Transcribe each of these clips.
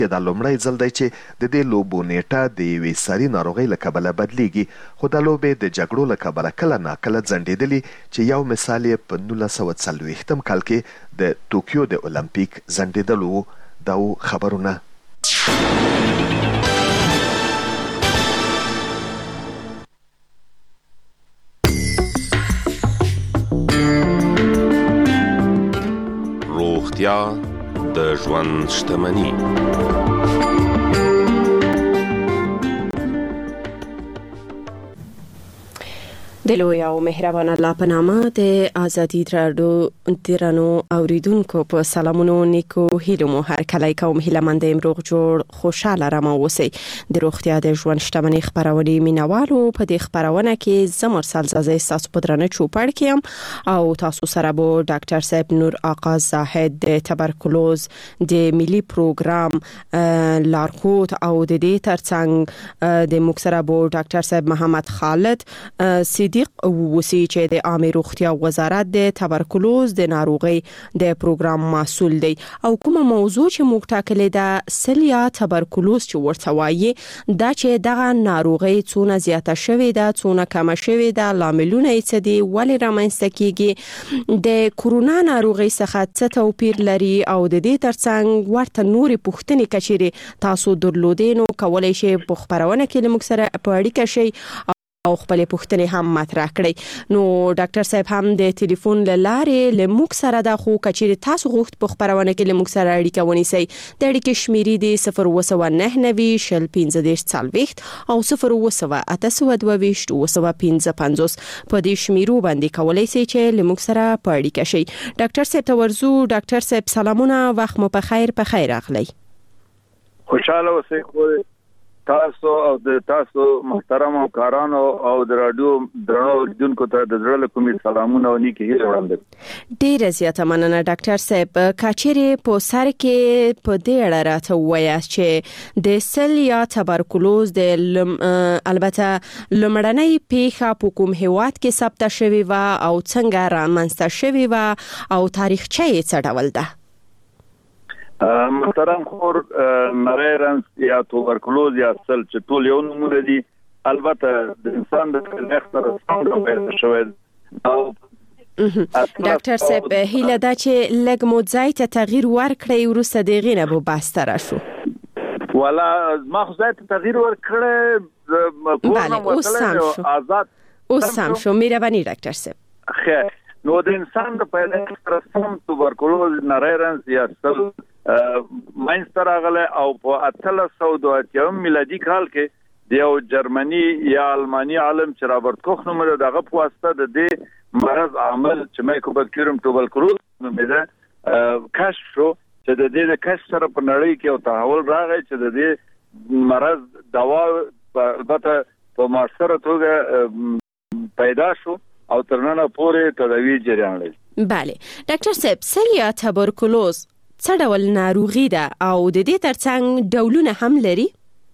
دا لومړی ځل دی چې د دې لوبو نیټه د یوې ساري ناروغۍ له کبله بدلیږي، خو دا لوبې د جګړو له کبله کله ناکله ځنډېدلې چې یو مثال یې په 1940 کال کې د توکیو د اولمپیک ځنډېدل و. دا و خبرونه. روغتیا د ژوند شتمني. د لوی او مهربان الله په نامه د آزادی راډیو درنو اوریدونکو په سلامونو نیکو هیلو مو هر کله کوم هیله مند روغ جوړ خوشاله رمو اوسئ. د روغتیا د ژوند شتمنۍ خبرونه مینوالو په دې خبرونه کې زمر سالزازي تاسو په درنه چوپړ کېم او تاسو سره بو ډاکټر صاحب نور آقا زاهد د تبرکلوز د ملي پروګرام لارښود او د دې ترڅنګ د مکسره بو ډاکټر صاحب محمد خالد صدیق وسی چې د عامه روغتیا وزارت د تبرکلوز د ناروغي د پروګرام مسؤل دی او کومه موضوع چې موږ ټاکلې ده سلیا تبرکلوز چې ورته وایي دا چې دغه ناروغي څونه زیاته شوې ده څونه کم شوې ده لاملونه یې څه دي ولې رامنځته کیږي د کورونا ناروغي څخه څه توپیر لري او د دې ترڅنګ ورته نورې پوښتنې کچېري تاسو درلودینو کولای شي په خبرونه کې موږ سره په اړیکه شي او خپل پوښتنې هم مطرح کړئ. نو ډاکټر صاحب هم د ټلیفون لارې لموږ سره د خو کچېري تاسو غوښت په خبرونه کې لموږ سره اړیکه ونیسئ. د اړیکې شمیرې دي 02990 1540 او 02982 په دې شمیرو باندې کولای شئ چې لموږ سره په اړیکه شئ. ډاکټر صاحب تورزو. ډاکټر صاحب سلامونه، وخت مو په خیر اخلئ. خوشاله اوسئ. تاسو او د تاسو محترم کارانو او د رادیو درنو اوریدونکو ته د زړه له کومې سلامونه او نیکی هیله وړاندې. ډیره زیاته مننه ډاکټر صاحب. کاچېرې په سر کې په دې اړه راته وایاست چې د سل یا تبرکلوز د البته لمړنۍ پیښه په کوم هیواد کې ثبت شوې و او څنګه رامنځته شوې و او تاریخچه یې څه ډول ده؟ محترم خور نریرنس یا توبرکلوز یا سل چې ټول یو نومونه دي، البته د انسان د تلخ سره څنګه پیدا شوی او ډاکټر صاحب هیله دا چې لږ مو ځای ته تغییر ورکړی وروسته دغه نه به بستر شو. ولا ما خو ځای ته تغییر ورکړی بله اوس سم شو. مهرباني ډاکټر صاحب. خیر نو د انسان د پیدا سره سم توبرکلوز نریرنس یا سل ماینستر راغله او په 1880 میلادي کال کې د یو جرمني یا الماني عالم چې رابرټ کوخ نومه دغه په واسطه د دې مرض عامل چې مایکوبیکټریوم توبرکلوز نومېده کشف شو چې د دې کشف سره په نړۍ کې یو تحول راغی چې د دې مرض دوا البته په مؤثره توګه پیدا شو او تر نن پورې تداوی جریان لري. بله ډاکټر صاحب سلیا تبرکلوز څه ډول ناروغي ده او د دې ترڅنګ ډولونه هم لري؟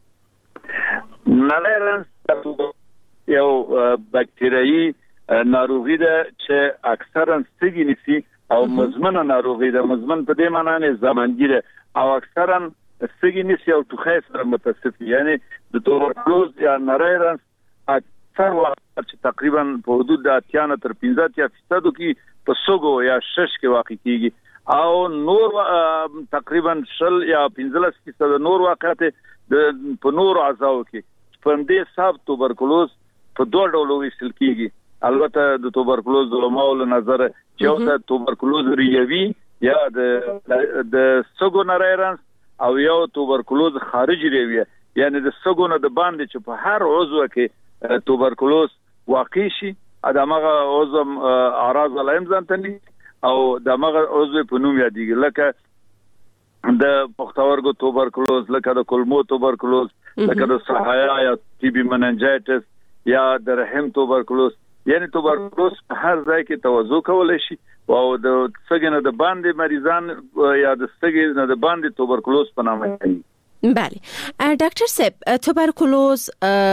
نریرنس یو باکتریایي ناروغي ده چې اکثرا سږي نیسي او مزمنه ناروغي ده. مزمن په دې معنی نه زمانګیره او اکثرا سږي نیسي او ټوخی سره متصف. یعنی د توبرکلوز یا نریرنس اکثر وخت چې تقریبا په حدود د 80 تر 15% کې په سږو یا شش کې واقع کیږي او نور تقریبا 10 یا 15% نور واقعات په نور اعضاء کې په دې حساب توبرکلوز په دوه ډولو ویشل کیږي. البته د توبرکلوز علماء له نظر چې یو توبرکلوز ریوي یا د سږو نریرنس او یو توبرکلوز خارجي ریوي، یعنی د سږو نه د باندې چې په هر عضو کې توبرکلوز واقع شي ادمغه عضو اعراض علائم ځانتني او دمغه عضو په نوم یادېږي، لکه د پښتورګو توبرکلوز، لکه د کولمو توبرکلوز، لکه د صحایا یا ټي بي مننجایټس یا د رحم توبرکلوز. یعنی توبرکلوز هر ځای کې توزع کولای شي او د سږي نه د باندې مریضان یا د سږي نه د باندې توبرکلوز په نامه کوي. بله ډاکټر صاحب توبرکلوز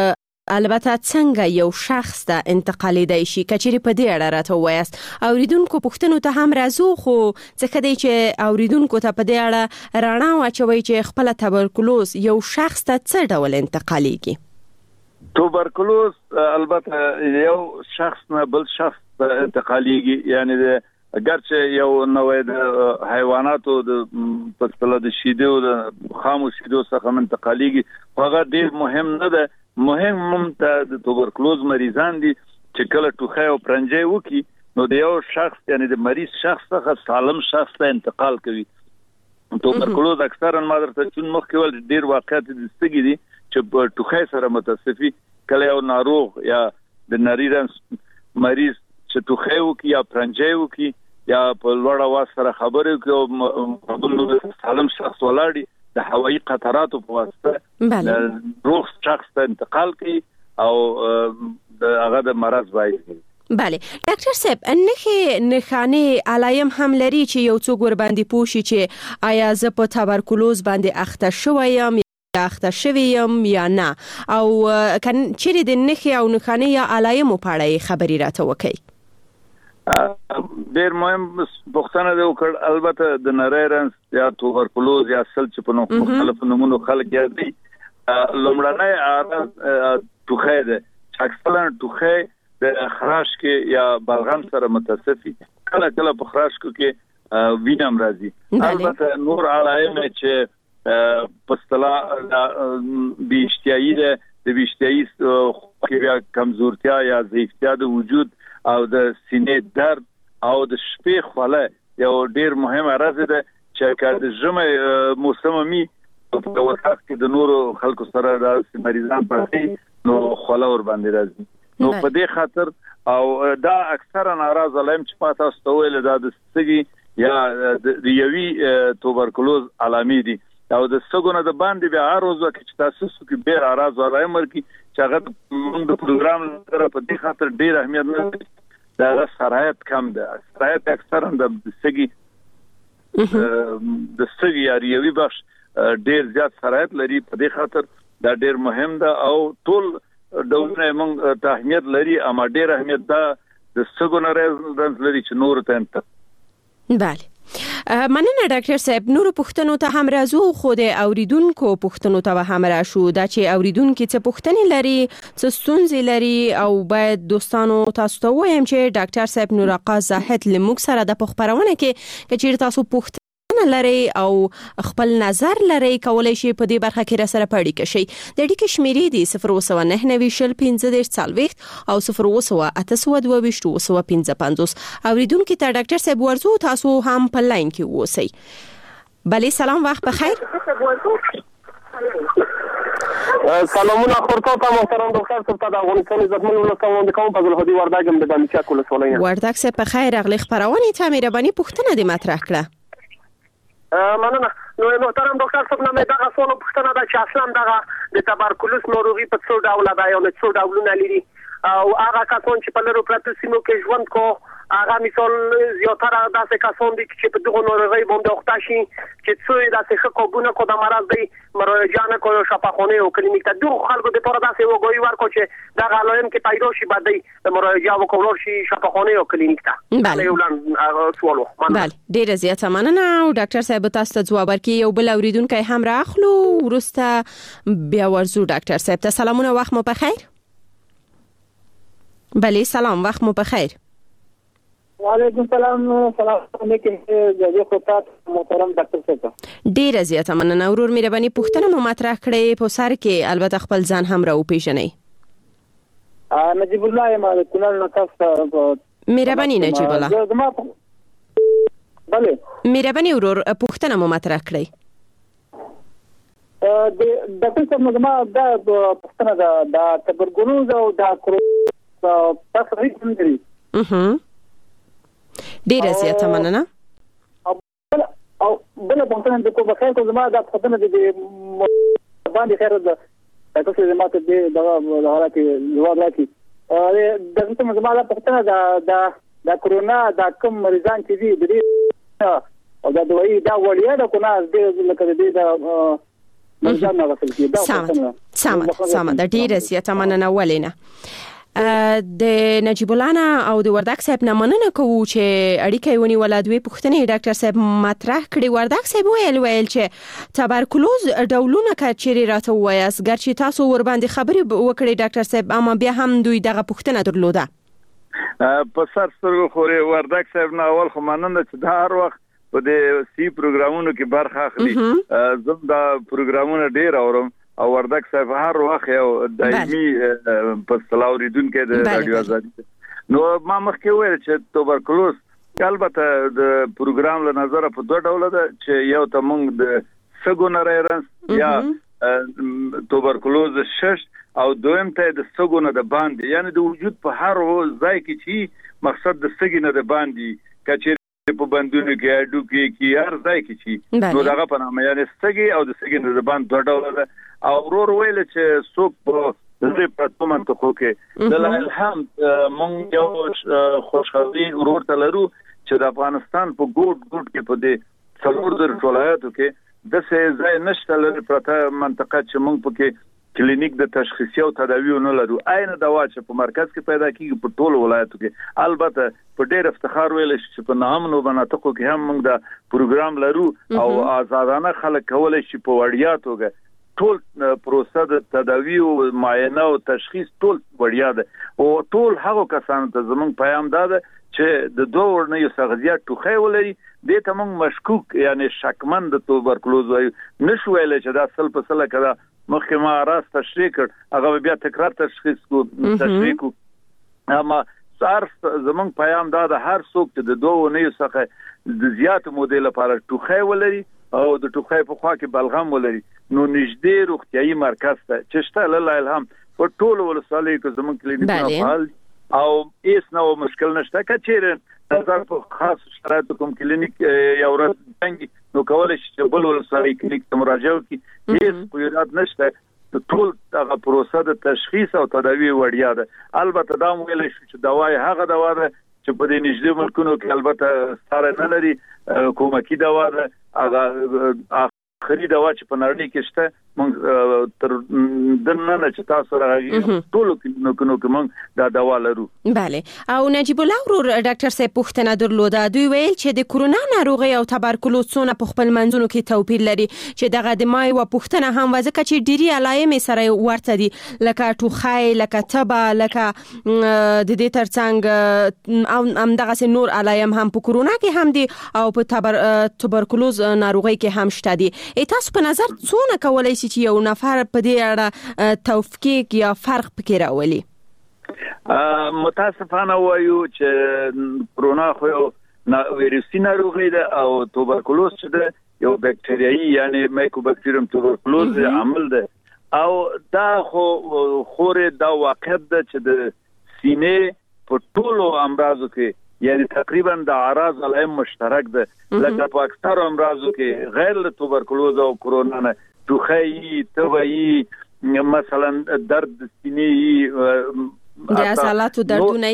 البته څنګه یو شخص ته انتقالیدای شي کچېرې په دې اړه راته وایاست اوریدونکو پوښتنو ته هم راځو خو څه دی چې اوریدونکو ته په دې اړه رڼا واچوي چې خپل تبرکلوز یو شخص ته څه ډول انتقالیږي توبرکلوز البته یو شخص نه بل شخص ته انتقالیږي یعنی اگرچه یو نوې د حیواناتو د پښتله د شیدو د خامو شیدو څخه انتقالیږي هغه ډیر مهم نه ده مهم ته د توبرکلوز مریضان دي چې کله ټوخی او پرنجي وکي نو د یو شخص یعنی د مریض شخص څخه سالم شخص ته انتقال کوي توبرکلوز اکثرا مادرته چون مخکې ول ډیر واقعیت د ستګي دي چې په ټوخی سره متصفي کله یو ناروغ یا د نریرنس مریض چې ټوخی وکي یا پرنجي وکي یا په لوړ اواز سره خبرې کوي او بل سالم شخص ولاړی د هوایي قطراتو په واسطه روغ شخص ته انتقال کوي او هغه د مرض باعث کوي. بله ډاکټر صاحب نښانې علایم هم لري چې یو څوک ور باندې پوښي چې آیا زه په تبرکلوز باندې اخته شوم یا اخته شوم یا نه او چیرې د نښې او نښانې یا علایم په اړه خبري راته وکړي. ډیر مهم پوښتنه ده وکړ البته د نریرنس یا توبرکلوز یا سل چې په مختلفو نمونو خلک یادي لومړنۍ عادت ټوخی ده اکثرا ټوخی د خراش کې یا بلغم سره متصفي کله کله په خراش کې وینم راځي البته نور علایم چې پستلا بیشتیایی ده د بیشتیایی کې کمزورتیا یا ضعیفتیا د وجود او د سینې درد او د شپې خوله یو ډیر مهمه راځي ده چې کله د ژمي موسم می په وخت کې د نورو خلکو سره د مریضان پاتې نو خوله ور باندې راځي نو په دې خاطر او دا اکثرا ناراض علم چې پاتہ استویل د سګي یا د یوي توبرکلوز علامې دي او د سګونه د باندې بیا اروزو چې تاسو کې بیر اراز علامه ورکی چې هغه د پروګرام سره په دې خاطر ډیر اهمیت لري دا سرایت کم ده سرایت اکثرا د سګي یاري بخش ډیر زیات سرایت لري په دې خاطر دا ډیر مهم ده او ټول ډولونه موږ ته اهمیت لري اما ډیر اهمیت ده د سګونه رنځ لري چې نور ته انت بله مننه ډاکټر صاحب نور پوښتنو ته هم راځو خو د اوریدونکو پوښتنو ته هم راشو دا چې اوریدونکو څه پوښتنې لري څه ستونزې لري او باید دوستانو تاسو ته وایم چې ډاکټر صاحب نور آقا زاهد لموږ سره د خبرونه کې چې تاسو پوښتنه لري او خپل نظر لري کولای شي په دې برخه کې را سره پړی کشي د دې کې شمیرې دي 019901540 او 0182225 اوریدونکو ته ډاکټر صاحب ورزو تاسو هم په لاین کې اوسئ. بله سلام وخت بخیر. سلامونه خورتا ته محترم ډاکټر صاحب ته د افغانستان عزتمن ولسمون کوم فضل هدي ورداګم د دانشیا کول سولین ورداګ صاحب په خیر اغلی خبرونه ته مهرباني پوښتنه دې مطرح کړه. مننه نو محترم ډاکټر صاحب نامه دا غوښتنه پوښتنه ده چې اصلا دا د تبرکلوز ناروغي په څو ډول ده یو څو ډولونه لري او هغه کسان چې په لرو پراتو سیمو کې ژوند کو هغه مثال زیاتره داسې کسان دي چې په دغه ناروغي باندې اخته شي چې څو داسې خکوبونه کو د مرض دی مراجعه کو شفاخانه او کلینیک ته دغه خلکو د پاره داسې وګوي ورکو چې دا علائم کې پیدا شي بعد د مراجعه وکول شي شفاخانه او کلینیک ته. بله ډیره زیاته مننه او ډاکټر صاحب تاسو ته ځواب ورکړي یو بل اوریدونکو هم راخلو ورسته بیا ورزو ډاکټر صاحب ته سلامونه وخت مو بخیر. بله سلام وخت مو بخیر. وعلیکم السلام سلام علیکم جزاک خطات محترم ډاکټر صاحب ډیره زیاته مننه ورور مهرباني پوښتنه مو مطرح کړې په سر کې البته خپل ځان هم راو پیژنئ. نجیب الله ما کونړ نه تاسو مهرباني نجیب الله بله مهرباني ورور پوښتنه مو مطرح کړئ. د ډاکټر صاحب ما دا پوښتنه دا تبرکلوز او دا تاسو هیڅ نه لري ډیره زیاته مننه او بل پوښتنه د کوم خیر کو زما دا پوښتنه د باندې خیر ده تاسو زما ته د حالت جواب راکړي دغه څه زما دا پوښتنه د کرونا د کوم مریضان چې دي او دا دوی دا وړیا ده کنه د لکه د ځان نه غسل کیږي سم د ډیره زیاته مننه ولینه د نجیب الله او د وردک صاحب نه مننه کوو چې اړیکه ونی ولادوي پښتنې ډاکټر صاحب مطرح کړي. وردک صاحب ویل چې تبرکلوز ډولونه کچېری راته وایاس ګرچې تاسو ور باندې خبرې وکړي ډاکټر صاحب اما بیا هم دوی دغه پښتنه درلوده. په سر سترګو خوري وردک صاحب نه اول خو مننه چې د هر وخت په دې سی پروګرامونو کې برخه اخلي. زم دا پروګرامونه ډیر اورم او وردک صاحب هر وخت یو دایمي په سلاوریدونکو د رادیو آزادي. نو ما مخکې ویل چې توبرکلوز البته د پروګرام له نظر په دوه ډول ده چې یو ته موږ د سګو نریرنس یا توبرکلوز شش او دویم ته د سګو نه د باندې یعنی د وجود په هر ځای کې چې مقصد د سګي نه د باندې کچې په بندونو کې اډو کې هر ځای کې چې نو دغه په نامه یعنی سګي او د سګي نه د باندې دوه ډول ده. او ورور ویل چې څوک په دې پټو منطقو کې د الهام مونږ یو خوشحالي ورور ته لرو چې د افغانستان په ګوټ کې په دې څلور در ولایتو کې د څه ځای نشته لري پرته منطقه چې مونږ پکې کلینیک د تشخیصي او تداوی نه لرو. عین دوا چې په مرکز کې پیدا کیږي په ټولو ولایتو کې. البته په ډېر افتخار ویل چې په نامنو مناطقو کې هم موږ د پروګرام لرو او آزادانه خلک کولای شي په وړیا توګه ټول پروسه د تداوی او معاینه او تشخیص ټول وړیا ده او ټول هغه کسانو ته زموږ پیغام ده چې د دوه ورنه یو سغزیات ټوخی ولري د ته موږ مشکوک یعنی شکمن د توبرکلوز وایو نشو ویل چې دا سل په سل کړه مخکې ما راست تشریح کړ هغه بیا تکرار تشریح کو اما سار زموږ پیغام ده هر څوک چې د دوه ورنه یو څخه د زیات مودیل لپاره ټوخی ولري او د ټوخی په خوا کې بلغم ولري نو نږدې روغتيایي مرکز ته چې شته الله الهام په ټولو ولسوالۍ کې زموږ کلینیکونه فعال او هیڅ نو مشکل نشته کچېره نظر په خاص شرایطو کوم کلینیک یا ورځ څنګه نو کولای شي بل ولسوالۍ کلینیک ته مراجعه وکړي هیڅ قیودات نشته ټول هغه پروسه د تشخیص او تداوی وړیا ده. البته دا ویل شي چې دوايي هغه دوا ده چې په دې نږدې ملکونو کې البته سره نه لري کومکی دوا ده هغه خري دوا چې په نړۍ کې شته موږ تر دنه نه چې تاسو راغلي ټول کلینیکونو کې موږ دا دوا لرو. بله او نجیب الله ورور ډاکټر صاحب پوښتنه درلوده دوی ویل چې د کرونا ناروغي او تبرکلوز څونه په خپل منځونو کې توپیر لري چې دغه د مای او پوښتنه هم وځکه چې ډيري علائم سره ورته دي لکه ټوخی لکه تبه لکه د دې ترڅنګ او دغه نور علائم هم په کرونا کې هم دي او په تبرکلوز ناروغي کې هم شته دي. تاسو په نظر څونه کولای شي چې یو نفر په دې اړه توفیق یا فرق پکې راولي؟ متاسفانه وایو چې کرونا خو ویروسي ناروغي ده او توبرکلوز چې ده یو بکټریایي یعنی مایکوبکټریوم توبرکلوز عمل ده او دا خو خورې دا واقعیت ده چې د سینې په ټولو امراضو کې یعنی تقریبا د اعراض علائم مشترک ده لکه په اکثر امراضو کې غیر له توبرکلوز او کرونا نه ټوخی تبعی مثلا درد سینې د عضلاتو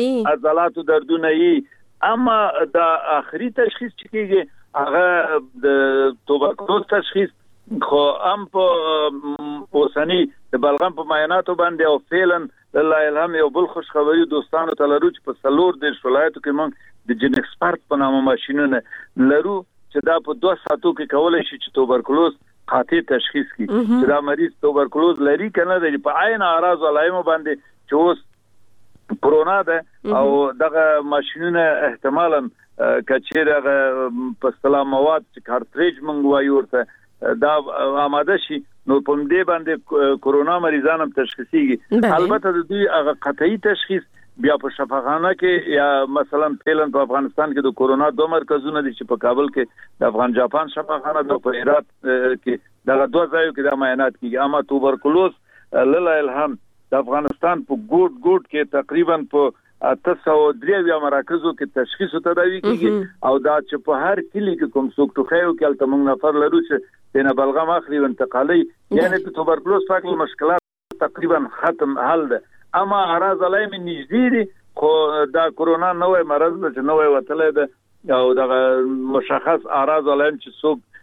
دردونه اما د اخري تشخیص چې کیږي هغه د توبرکلوز تشخیص خو ام په اوسنی د بلغم په معایناتو باندې او فعلا الله الهام یو بل خوش خبري دوستانو ته لرو چې په سلور د ولایتو کې موږ د جن ایکسپرت په نامه ماشينونه لرو چې دا په 2 ساعتو کې کولای شي چې توبرکلوز قاطع تشخیص کړي چې دا مریض توبرکلوز لري کنه د په عین اعراض علائم باندې چې اوس کرونا ده او دغه ماشينونه احتمالاً کچېره په سلام مواد چې کارتریج موږ وایو ورته دا آماده شي نو په دې باندې کرونا مریضان هم تشخیصيږي. البته د دوی هغه قطعي تشخیص بیا په شفاخانه کې یا مثلا فعلن په افغانستان کې د کرونا 2 مرکزونه دي چې په کابل کې د افغان جاپان شفاخانه د په هرات کې دغه 2 ځایو کې د معاینات کیږي. اما توبرکلوز لله الهام د افغانستان په ګوټ کې تقریبا په 803 مراکزو کې تشخیص او تداوی کیږي او دا چې په هر کلی کې کوم څوک ټوخیو کې الته موږ نفر لرو چې د بلغم اخلي او انتقالي یعنی په توبرکلوز فاکل مشکلات تقریبا ختم حل ده. اما اعراض علائم نږدې دي خو دا کرونا نوې مرض ده چې نوې وتلې ده او دا مشخص اعراض علائم چې څوک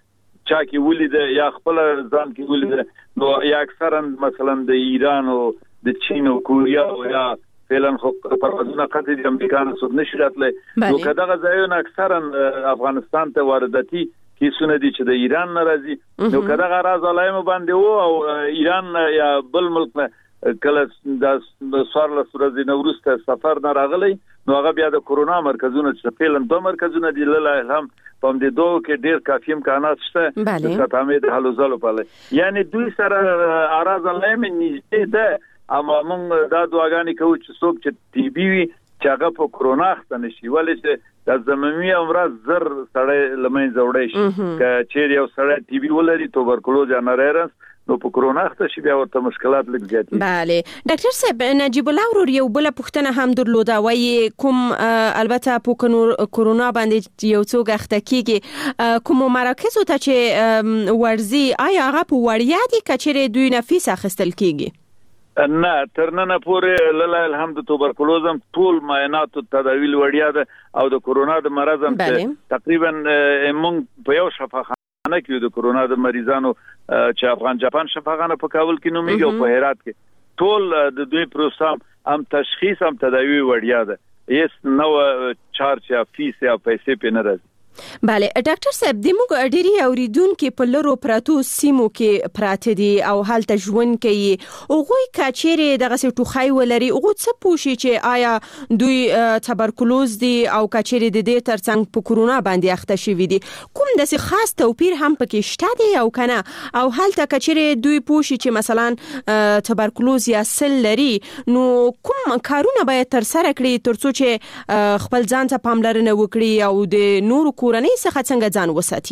چا کې ولید یا خپل ځان کې ولید نو یا اکثرا مثلا د ایران او د چین او کوریا او یا فعلا خو پروازونه قطعي د امریکا نه څخه نشي راتلای نو کداغه ځایونه اکثرا افغانستان ته وارداتي کیسونه دي چې د ایران ناراضي نو کداغه راز علایمه باندې او ایران یا بل ملک کله د سوارله سورزي نورسته سفر نه راغلی نو هغه بیا د کورونا مرکزونه چې فعلا دوه مرکزونه دي له هم په دې دوه کې ډیر کافي امکانات شته چې تامه د حلوزلو په لای یعنی دوی سره اراز علایمه نږدې ده اما موږ دا دعاګانې کوو چې څوک چې ټي بي وي چې هغه په کورونا اخته نشي ولې چې د زمومي امراض زر سړی لمن زوړی شي چې یو سړی ټي بي ولري توبرکلوز یا نریرنس نو په کورونا اخته شي بیا ورته مشکلات لږ زیات دي. بله ډاکټر صاحب نجیب الله ورور یو بل پوښتنه هم درلوده وای کوم البته په کورونا باندې یو څوک اخته کیږي کوم مراکز ته چې ورزي آیا هغه په وړیا دي کچېره دوی نفیس اخستل کیږي؟ نه ترنه پورې لله الحمد توبرکلوزم ټول معاینات او تداویل وړیا ده او د کورونا د مرض هم تقریبا موږ په یو شفاخانه کې د کورونا د مریضانو چې افغان جاپان شفاخانه په کابل کې نوميږي او په هرات کې ټول د دوی پروسام هم تشخیص هم تداوی وړیا ده هیڅ نو چارج یا فیس یا پیسې په نه راځي. بله ډاکټر صاحب د موږ ډيري اوریدونکو په لرو پراتو سیمو کې پراته دي او حالت ژوند کوي او غوي کچېره دغه ټوخای ولري او څه پوښي چې آیا دوی تبرکلوز دي او کچېره د دې ترڅنګ په کورونا باندې اخته شوی دي کوم د خاص توپیر هم پکې شته دی او کنه او حالت کچېره دوی پوښي چې مثلا تبرکلوز یا سل لري نو کوم کارونه باید تر سره کړي ترڅو چې خپل ځان ته پاملرنه وکړي او د نورو کورنۍ څخه څنګه ځان وساتي؟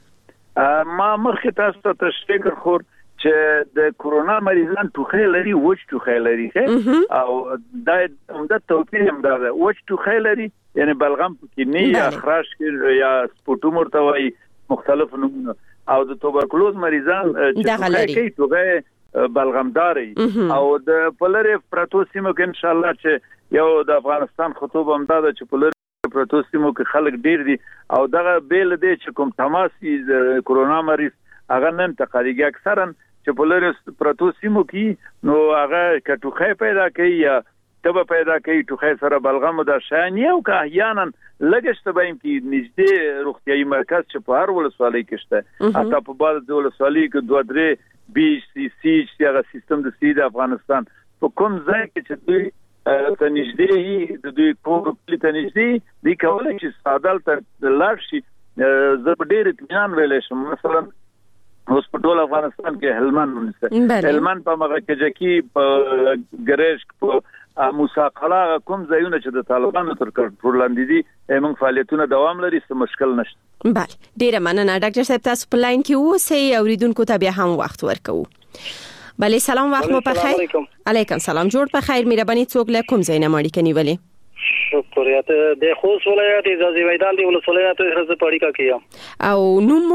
ما مخکې تاسو ته تشریح کړم چې د کورونا مریضان ټوخی لري وچ ټوخی لري او دا عمده توپیر هم دا وچ ټوخی لري یعنی بلغم کې نه یا خراش یا سپوټوم ورته وایي مختلف نومونه او د توبرکلوز مریضان چې ټوخی بلغمداري او د پلری پراتو سیمو کې ان شاء الله چې یو د افغانستان خطوب هم دا چې پلری پراتو سیمو کې خلک ډیر دي او دغه بیل دی چې کوم تماسي کورونا مریض هغه نن تقریبا اکثرا چې پلری پراتو سیمو کې نو هغه کټوخی پیدا کوي یا تبه پیدا کوي ټوخی سره بلغم د شانی او که احیانا لګشت به کې نږدې روغتيایي مرکز چې په هر ولسوالۍ کې شته حتی په بعض ولسوالۍ کې 2-3 بي سي سي چې هغه سیستم د سید افغانستان په کوم ځای کې چې دوی تنجدي د دوی کور په تنجدي دی کولای چې سادل تر لاړ شي زه په ډېر اطمینان ویلې شم مثلا اوس په ټول افغانستان کې هلمند په مغه کې چې په ګریش په موسی قلا کوم ځایونه چې د طالبانو تر کنټرول لاندې دي موږ فعالیتونه دوام لري څه مشکل نشته. بله ډیره مننه ډاکټر صاحب تاسو په لاین کې اوسئ اوریدونکو ته بیا هم وخت ورکوو. بله سلام وخت مو بخیر. علیکم سلام جوړ په خیر مهرباني څوک له کوم ځای نه مړی کني ولی شکریات د خوست ولایت ځاځي میدان دی ولایت حزب پاړی کا کیا او نومو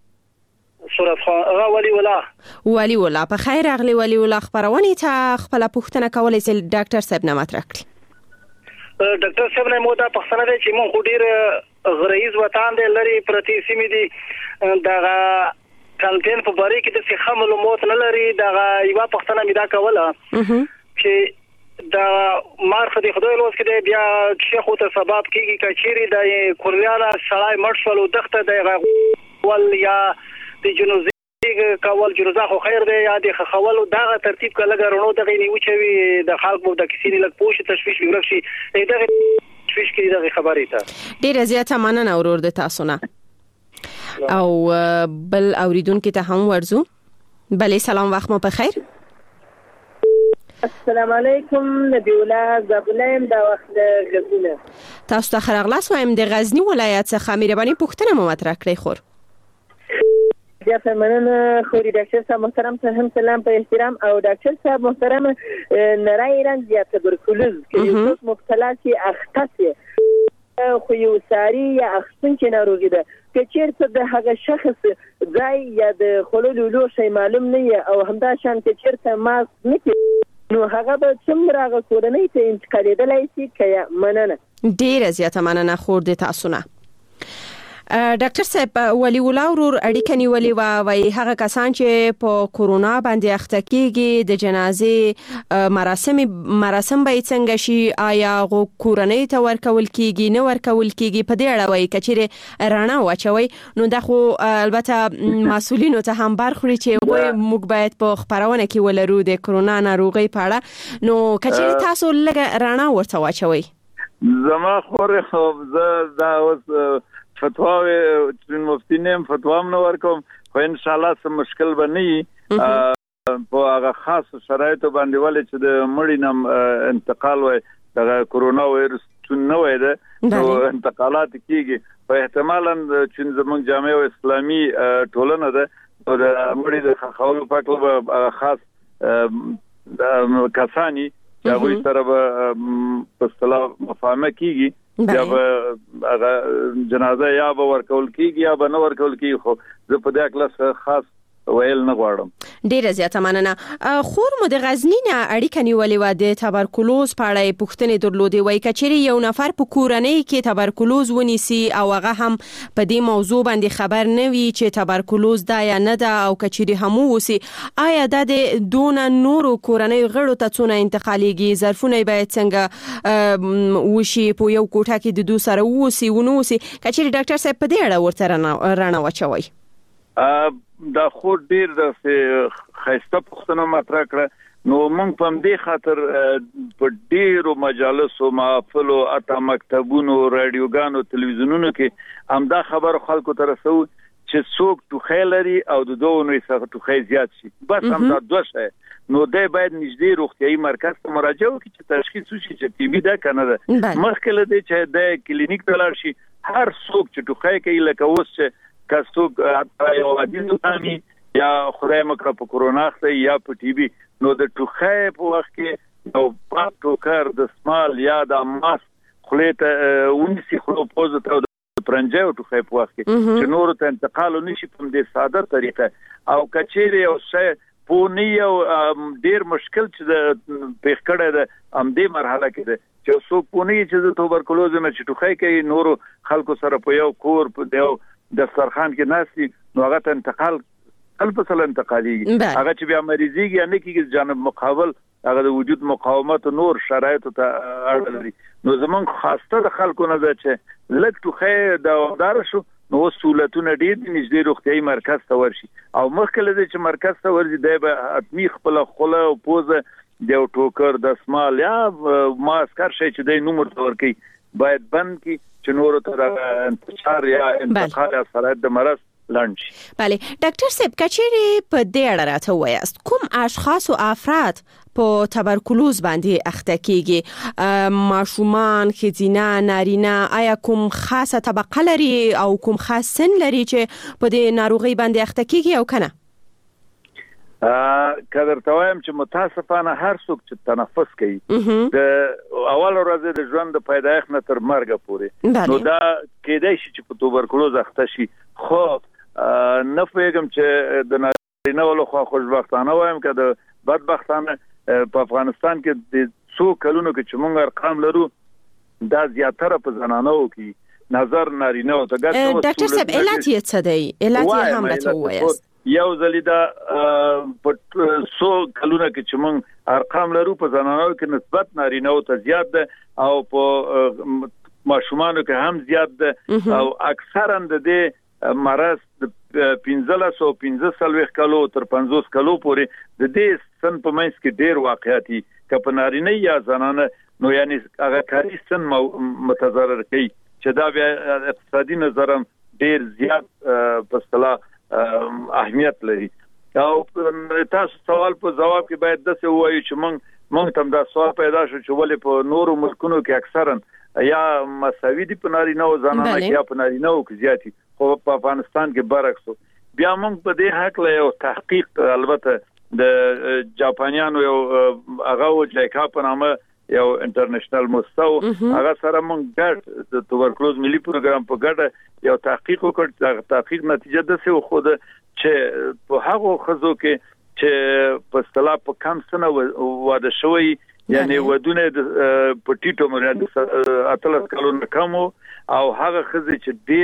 صورت خان ولی ولا په خیر اغلی ولی ولا خبرونه ته خپل پوښتنه کولای سي ډاکټر صاحب نه مطرح کړي. ډاکټر صاحب نه مو دا پښتنه دی چې مون خو ډیر غریز وطن دی لري پرتی سیمې دي دا کانټین په باره کې د څه معلومات نه لري دا یو پښتنه می دا کوله چې دا مارخ دی خدای لوس کې بیا شیخ ته سبب کیږي کچيري د کوریانا سړای مرشل او دغه د ول یا د جنوزي کول جروزه خو خیر دی یا د خول دغه ترتیب کله غرونو دغه نیوچوي د خلکو د کسینی لک پوښ تشویش ورکشي دغه تشویش کې دغه خبرې ته ډیره زیاته مننه اورور د تاسو نه او بل اوریدونکو ته هم ورزو. بله سلام وخت مو په خیر. السلام علیکم نبی الله زبلیم دا وخت غزنی تاسو ته خرغلاس وایم د غزنی ولایت څخه مهرباني پوښتنه مو مطرح کړئ خور. بیا مننه خوري ډاکټر صاحب محترم ته هم سلام په احترام او ډاکټر صاحب محترم نری رنج یا تبرکلوز کې یو مبتلا شي اخته خو یو ساری یا اخسن کې ناروغي ده چې چیرته د هغه شخص ځای یا د خللو لوشي معلوم نه او همدا شان چې چیرته ماس نه نو هغه به څومره هغه کورنۍ ته انتقالېدلای شي کیا مننه. ډیره زیاته مننه خور د تاسو نه. ډاکټر صاحب ولی الله ورور اړیکه نیولې وای هغه کسان چې په کورونا باندې اخته کیږي د جنازې مراسم به څنګه شي آیا کورنۍ ته ورکول کیږي نه ورکول کیږي په دې اړه وای کچېره رڼا واچوي نو دغه البته مسؤلینو ته هم برخوري چې موږ باید په خبرونه کې ولرو د کورونا ناروغي په اړه نو کچېره تاسو لږ رڼا ورته واچوي زما خور دا اوس فتوا چې مفتي نیم فتوا نو ورکوم خو ان شاء الله سم مشکل بنئ په هغه خاص شرایطو باندې ولې چې د مړی نم انتقال وای د کورونا وایرس څنګه وای ده نو انتقالات کیږي په احتمالاً چې زموږ جامع اسلامي ټولنه ده او د مړی د خولو پاکلو خاص کسانی چې هغه سره په اصطلاح مفاهمه کیږي یا به جنازه یا به ورکول کیږي یا به نه ورکول کیږي خو زه په دې کلاس خاص ویل نه غواړم ډیره زیاته مننه خور مو د غزنی نه اړیکه نیولې و د تبرکلوز په اړه پوښتنې درلودې وای کچېری یو نفر په کورنۍ کې تبرکلوز ونیسي او هغه هم په دې موضوع باندې خبر نه وي چې تبرکلوز دا یا نه ده او کچېری هم وسی آیا د دون نورو کورنۍ غړو ته څونه انتقالېږي ظرفونه باید څنګه وشي په یو کوټه کې د دوه سره وسی ونوسی کچېری ډاکټر صاحب په دې اړه ورته رڼا واچوي دا خو ډیر د خیسته پښتنو مطرح کړه نو موږ په دې خاطر په ډیرو مجالسو محافلو اته مکتبونو رادیوګانو تلویزیونونو کې هم دا خبر خلکو ته رسو چې څوک ټوخی لري او د دوه نوې څخه ټوخی زیات شي بس هم دا دوه شی نو دای باید نږدې روغتيایي مرکز ته مراجعه وکړي چې تشخیص وشي چې ټي بي ده کنه ده مخکې له دې چې د کلینیک ته لاړ شي هر څوک چې ټوخی کوي لکه اوس چې کڅوک یو عادي نامي یا خدای مکړه په کورونا اخته یا په ټي بي نو د ټوخی په وخت کې یو پاک ټوکر د سمال یا د ماس خلیته ونسی خلو پوز ته پرنجو ټوخی په وخت کې چې نور ته انتقال نشي په دې ساده طریقه او کچېری او شی پونی او ډیر مشکل چې د پیښکړه د امدې مرحله کې ده چې څوک پونی چې د توبرکلوز نه چې ټوخی کوي نور خلکو سره په یو کور په یو د سرخان کې ناسي نو هغه ته انتقال الفصل انتقالي هغه چې بیا مریضيږي یا نه کېږي جانب مقابل هغه د وجود مقاومت نور شرایط ته اړه لري نو زمونږ خاصه د خلکو نه ده چې لک ټوخی د دار شو نو سہولتونه ډېر نږدې روغتيایي مرکز ته ورشي او مخکله چې مرکز ته ورځي دی به اتمی خپل خوله او پوزه د ټوکر د سمال یا ماسکر شي چې د نومر تور کوي باید بند کی چې نور ته انتشار یا انتقال اثرات د مرض لاندې شي بله ډاکټر صاحب کچېری په دې اړه راته وایاست کوم اشخاص او افراد په تبرکلوز باندې اخته کیږي ماشومان ښځینه نارینه آیا کوم خاصه طبقه لري او کوم خاص سن لري چې په دې ناروغي باندې اخته کیږي او کنه کدر توایم چې متاسفانه هر څوک چې تنفس کوي د اول ورځ د ژوند د پیدایښت نه تر مرګ پورې نو دا کېدای شي چې په توبرکلوز اخته شي خو نه فهمم چې د نارینه ولو خو خوشبختانه وایم که د بدبختانه په افغانستان کې د څو کلونو کې چې موږ ارقام لرو دا زیاتره په زنانو کې نظر نارینه او ته ګټه ډاکټر صاحب علت یې څه دی علت یې هم راته ووایاست یو ځلی دا په څو کلونو کې چې موږ ارقام لرو په زنانو کې نسبت نارینه او ته زیات ده او په ماشومانو کې هم زیات ده او اکثرا د دې مرض د 1515 کلو تر 50 کلو پورې د دې سن په منځ کې ډېر واقعاتي کپ نارینه یا زنانه نو یعنی هغه کاری سن متضرر کوي چې دا بیا اقتصادي نظر ډېر زیات په اصطلاح اهمیت لري او تاسو سوال په جواب کې باید د څه وایي چې موږ تم دا سوال پیدا شو چې ولې په نورو ملکونو کې اکثرا یا مساوي دي په نارینه او زنانه کې یا په نارینه او کې زیاتی خو په افغانستان کې برعکس بیا موږ په دې حق له یو تحقیق البته د جاپانیانو یو هغه جایکا په نامه یو انټرنیشنل مستو هغه سره موږ ګډ د توبرکلوز ملي پروګرام په ګډه یو تحقیق وکړ تحقیق نتیجه د څه خو د چې په هغه خزو کې چې په اصطلاح په کم سنه واده شوی یعنی ودونه په ټیټو مراد 13 کلونو کم او هغه خزې چې ډیر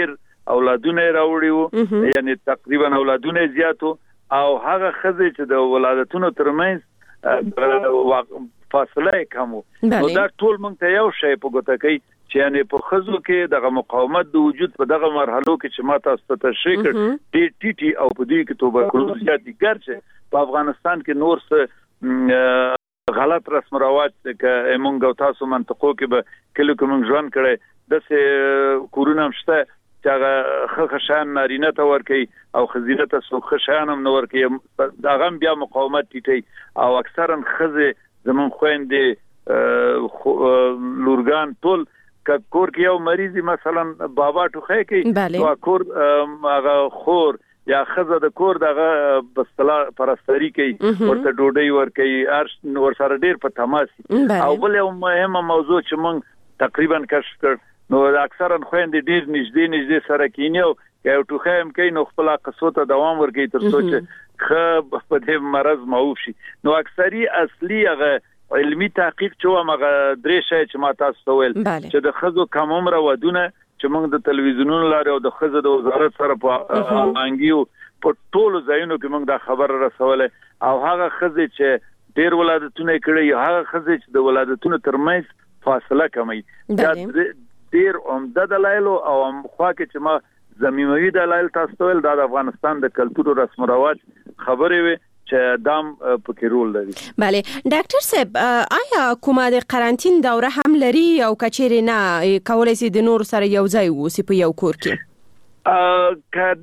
اولادونه راوړي وو یعنی تقریبا اولادونه زیاتو او هغه خزه چې د ولادتونو ترمنځ فاصله کمو نو دا ټول مونږ ته یو شی په ګوته کوي چې یعنی په خزو کې دغه مقاومت د وجود په دغه مرحلو کې چې ما تاسو ته تشریح کړ ټي ټي او په دې کې توبرکلوز زیاتې ګرځي په افغانستان کې نور څه غلط رسم رواج چې مونږ تاسو منطقو کې به کله کوم ژوند کړي د کورونا مشته چې هغه خشان نارینه ته ورکي او خزینه ته سو خشان هم نو ورکي دا غم بیا مقاومت ټیټي او اکثرا خزه زمون خويندې لورګان ټول کور کې یو مریض مثلا بابا ټوخه کوي نو کور هغه خور یا خزه د کور دغه بستلا پرستری کوي ورته ډوډۍ ورکي ارش ور سره ډیر په تماس او بل یو مهمه موضوع چې مونږ تقریبا کشف کړ نو اکثرا خويندې ډیر نږدې سره کینیو یو ټوخه هم کوي نو خپل قصوته دوام ورکي تر څو چې خو په دې مرض معوف شي نو اکثري اصلي هغه علمي تحقیق چې هغه درې شی چې ما تاسو ویل چې د خزو کم عمر ودونه چې موږ د تلویزیونونو لاره او د خزو د وزارت سره په انګیو په ټولو ځایونو کې موږ دا خبر رسوله او هغه خزې چې ډیر ولادتونه کړي هغه خزې چې د ولادتونو ترمنځ فاصله کمي دا ډیر عمده دلایل او خو کې چې ما زمینوي دلایل تاسو ول د افغانستان د کلتور او رسم رواج خبرې وي چې دام پکې رول لري. بله ډاکټر صاحب آیا کومه د قرنټین دوره هم لري او کچېری نه کولای شي د نور سره یو ځای وسی په یو کور کې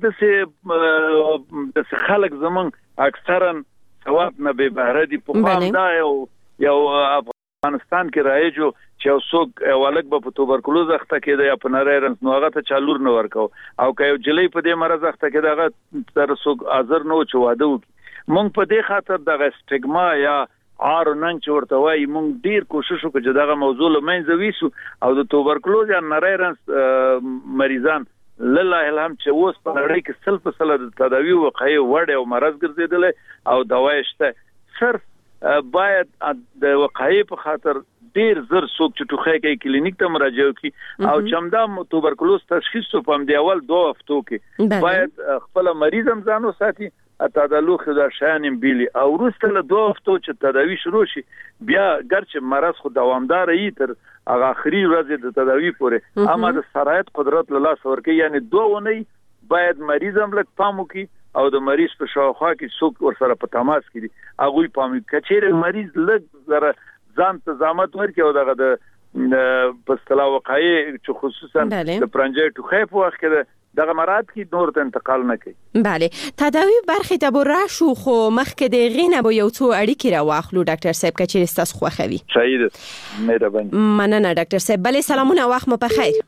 که د خلک زمون اکثرا ثواب نه به بهره دي په خام دا یو افغانستان کې رایجو چې څوک ولک په توبرکلوز اخته کېده یا په نریرنس نو هغه ته چالور نه ورکاو او که یو جلې په دې مرز اخته کېده هغه تر څوک حاضر نو چې واده وکړي مونږ په دې خاطر دغه سټیګما یا آر نن چې ورته وایي مونږ ډیر کوشش وکړو چې دغه موضوع لمنځه ویسو او د توبرکلوز یا نریرنس مریضان لله الحمد چې اوس په نړۍ کې 100% د تداوی وقایع وړ او مرز ګرځیدل او دوايي شته صرف باید د وقایع په خاطر ډیر زر څوک چې ټوخه کوي کلینیک ته مراجعه کوي او چمدا توبرکلوز تشخیص په هم دی اول 2 هفتو کې باید خپل مریض هم ځانو ساتي اتادلو خدا شانم بیلی او وروسته له 2 هفتو چې تداوی شروع شي بیا ګرچې مرض خو دوامدار وي تر هغه اخري ورځ د تداوی پورې اما د سرایت قدرت له لاس ورکي یعنی 2 ونی باید مریض هم لک پام وکي او د مریض په شاوخوا کې څوک ور سره په تماس کې دي هغه پام کچېره مریض لږ زره ځان ته زحمت ورکړي او دغه د پستلا وقایع چې خصوصا د پرنجې ټوخه په وخت کې دغه مراد کې نور ته انتقال نه کوي. بله تداوی برخه ته براشو خو مخکې د غینه به یو څو اړیکې را واخلو ډاکټر صاحب کچې تاسو خوښوي. شهید مهرباني. مننه ډاکټر صاحب. بله سلامونه وخت مو په خیر.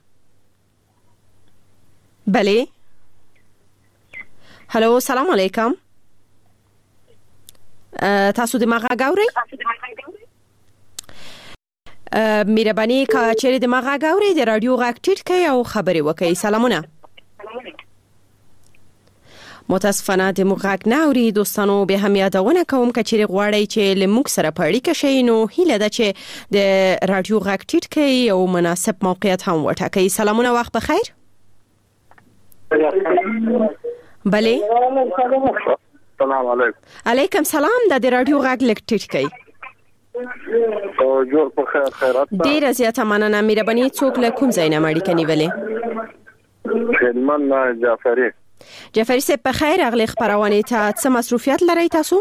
بله هلو سلام علیکم. تاسو د مغا غاوري مهرباني کا چیرې د مغا غاوري د رادیو غاک ټیټ کوي او خبري وکي. سلامونه. متاسفانه د مغاک ناوري دوستانو به هم یادونه کوم کچېری غواړی چې لموږ سره پړی کشي نو هیله ده چې د رادیو غاک ټیټ کوي او مناسب موقعیت هم وټاکي. سلامونه وخت بخیر. بله السلام علیکم. علیکم سلام. د رادیو غاک لیک ټیټ کوي. او جوړ په خیر خیرات. ډیر زیاته مننه مهرباني. څوک له کوم ځای نه مړی کني ولې؟ خدمت جعفری. جعفری صاحب په خیر اغلی خبرونه ته څه مصروفیت لرئ تاسو؟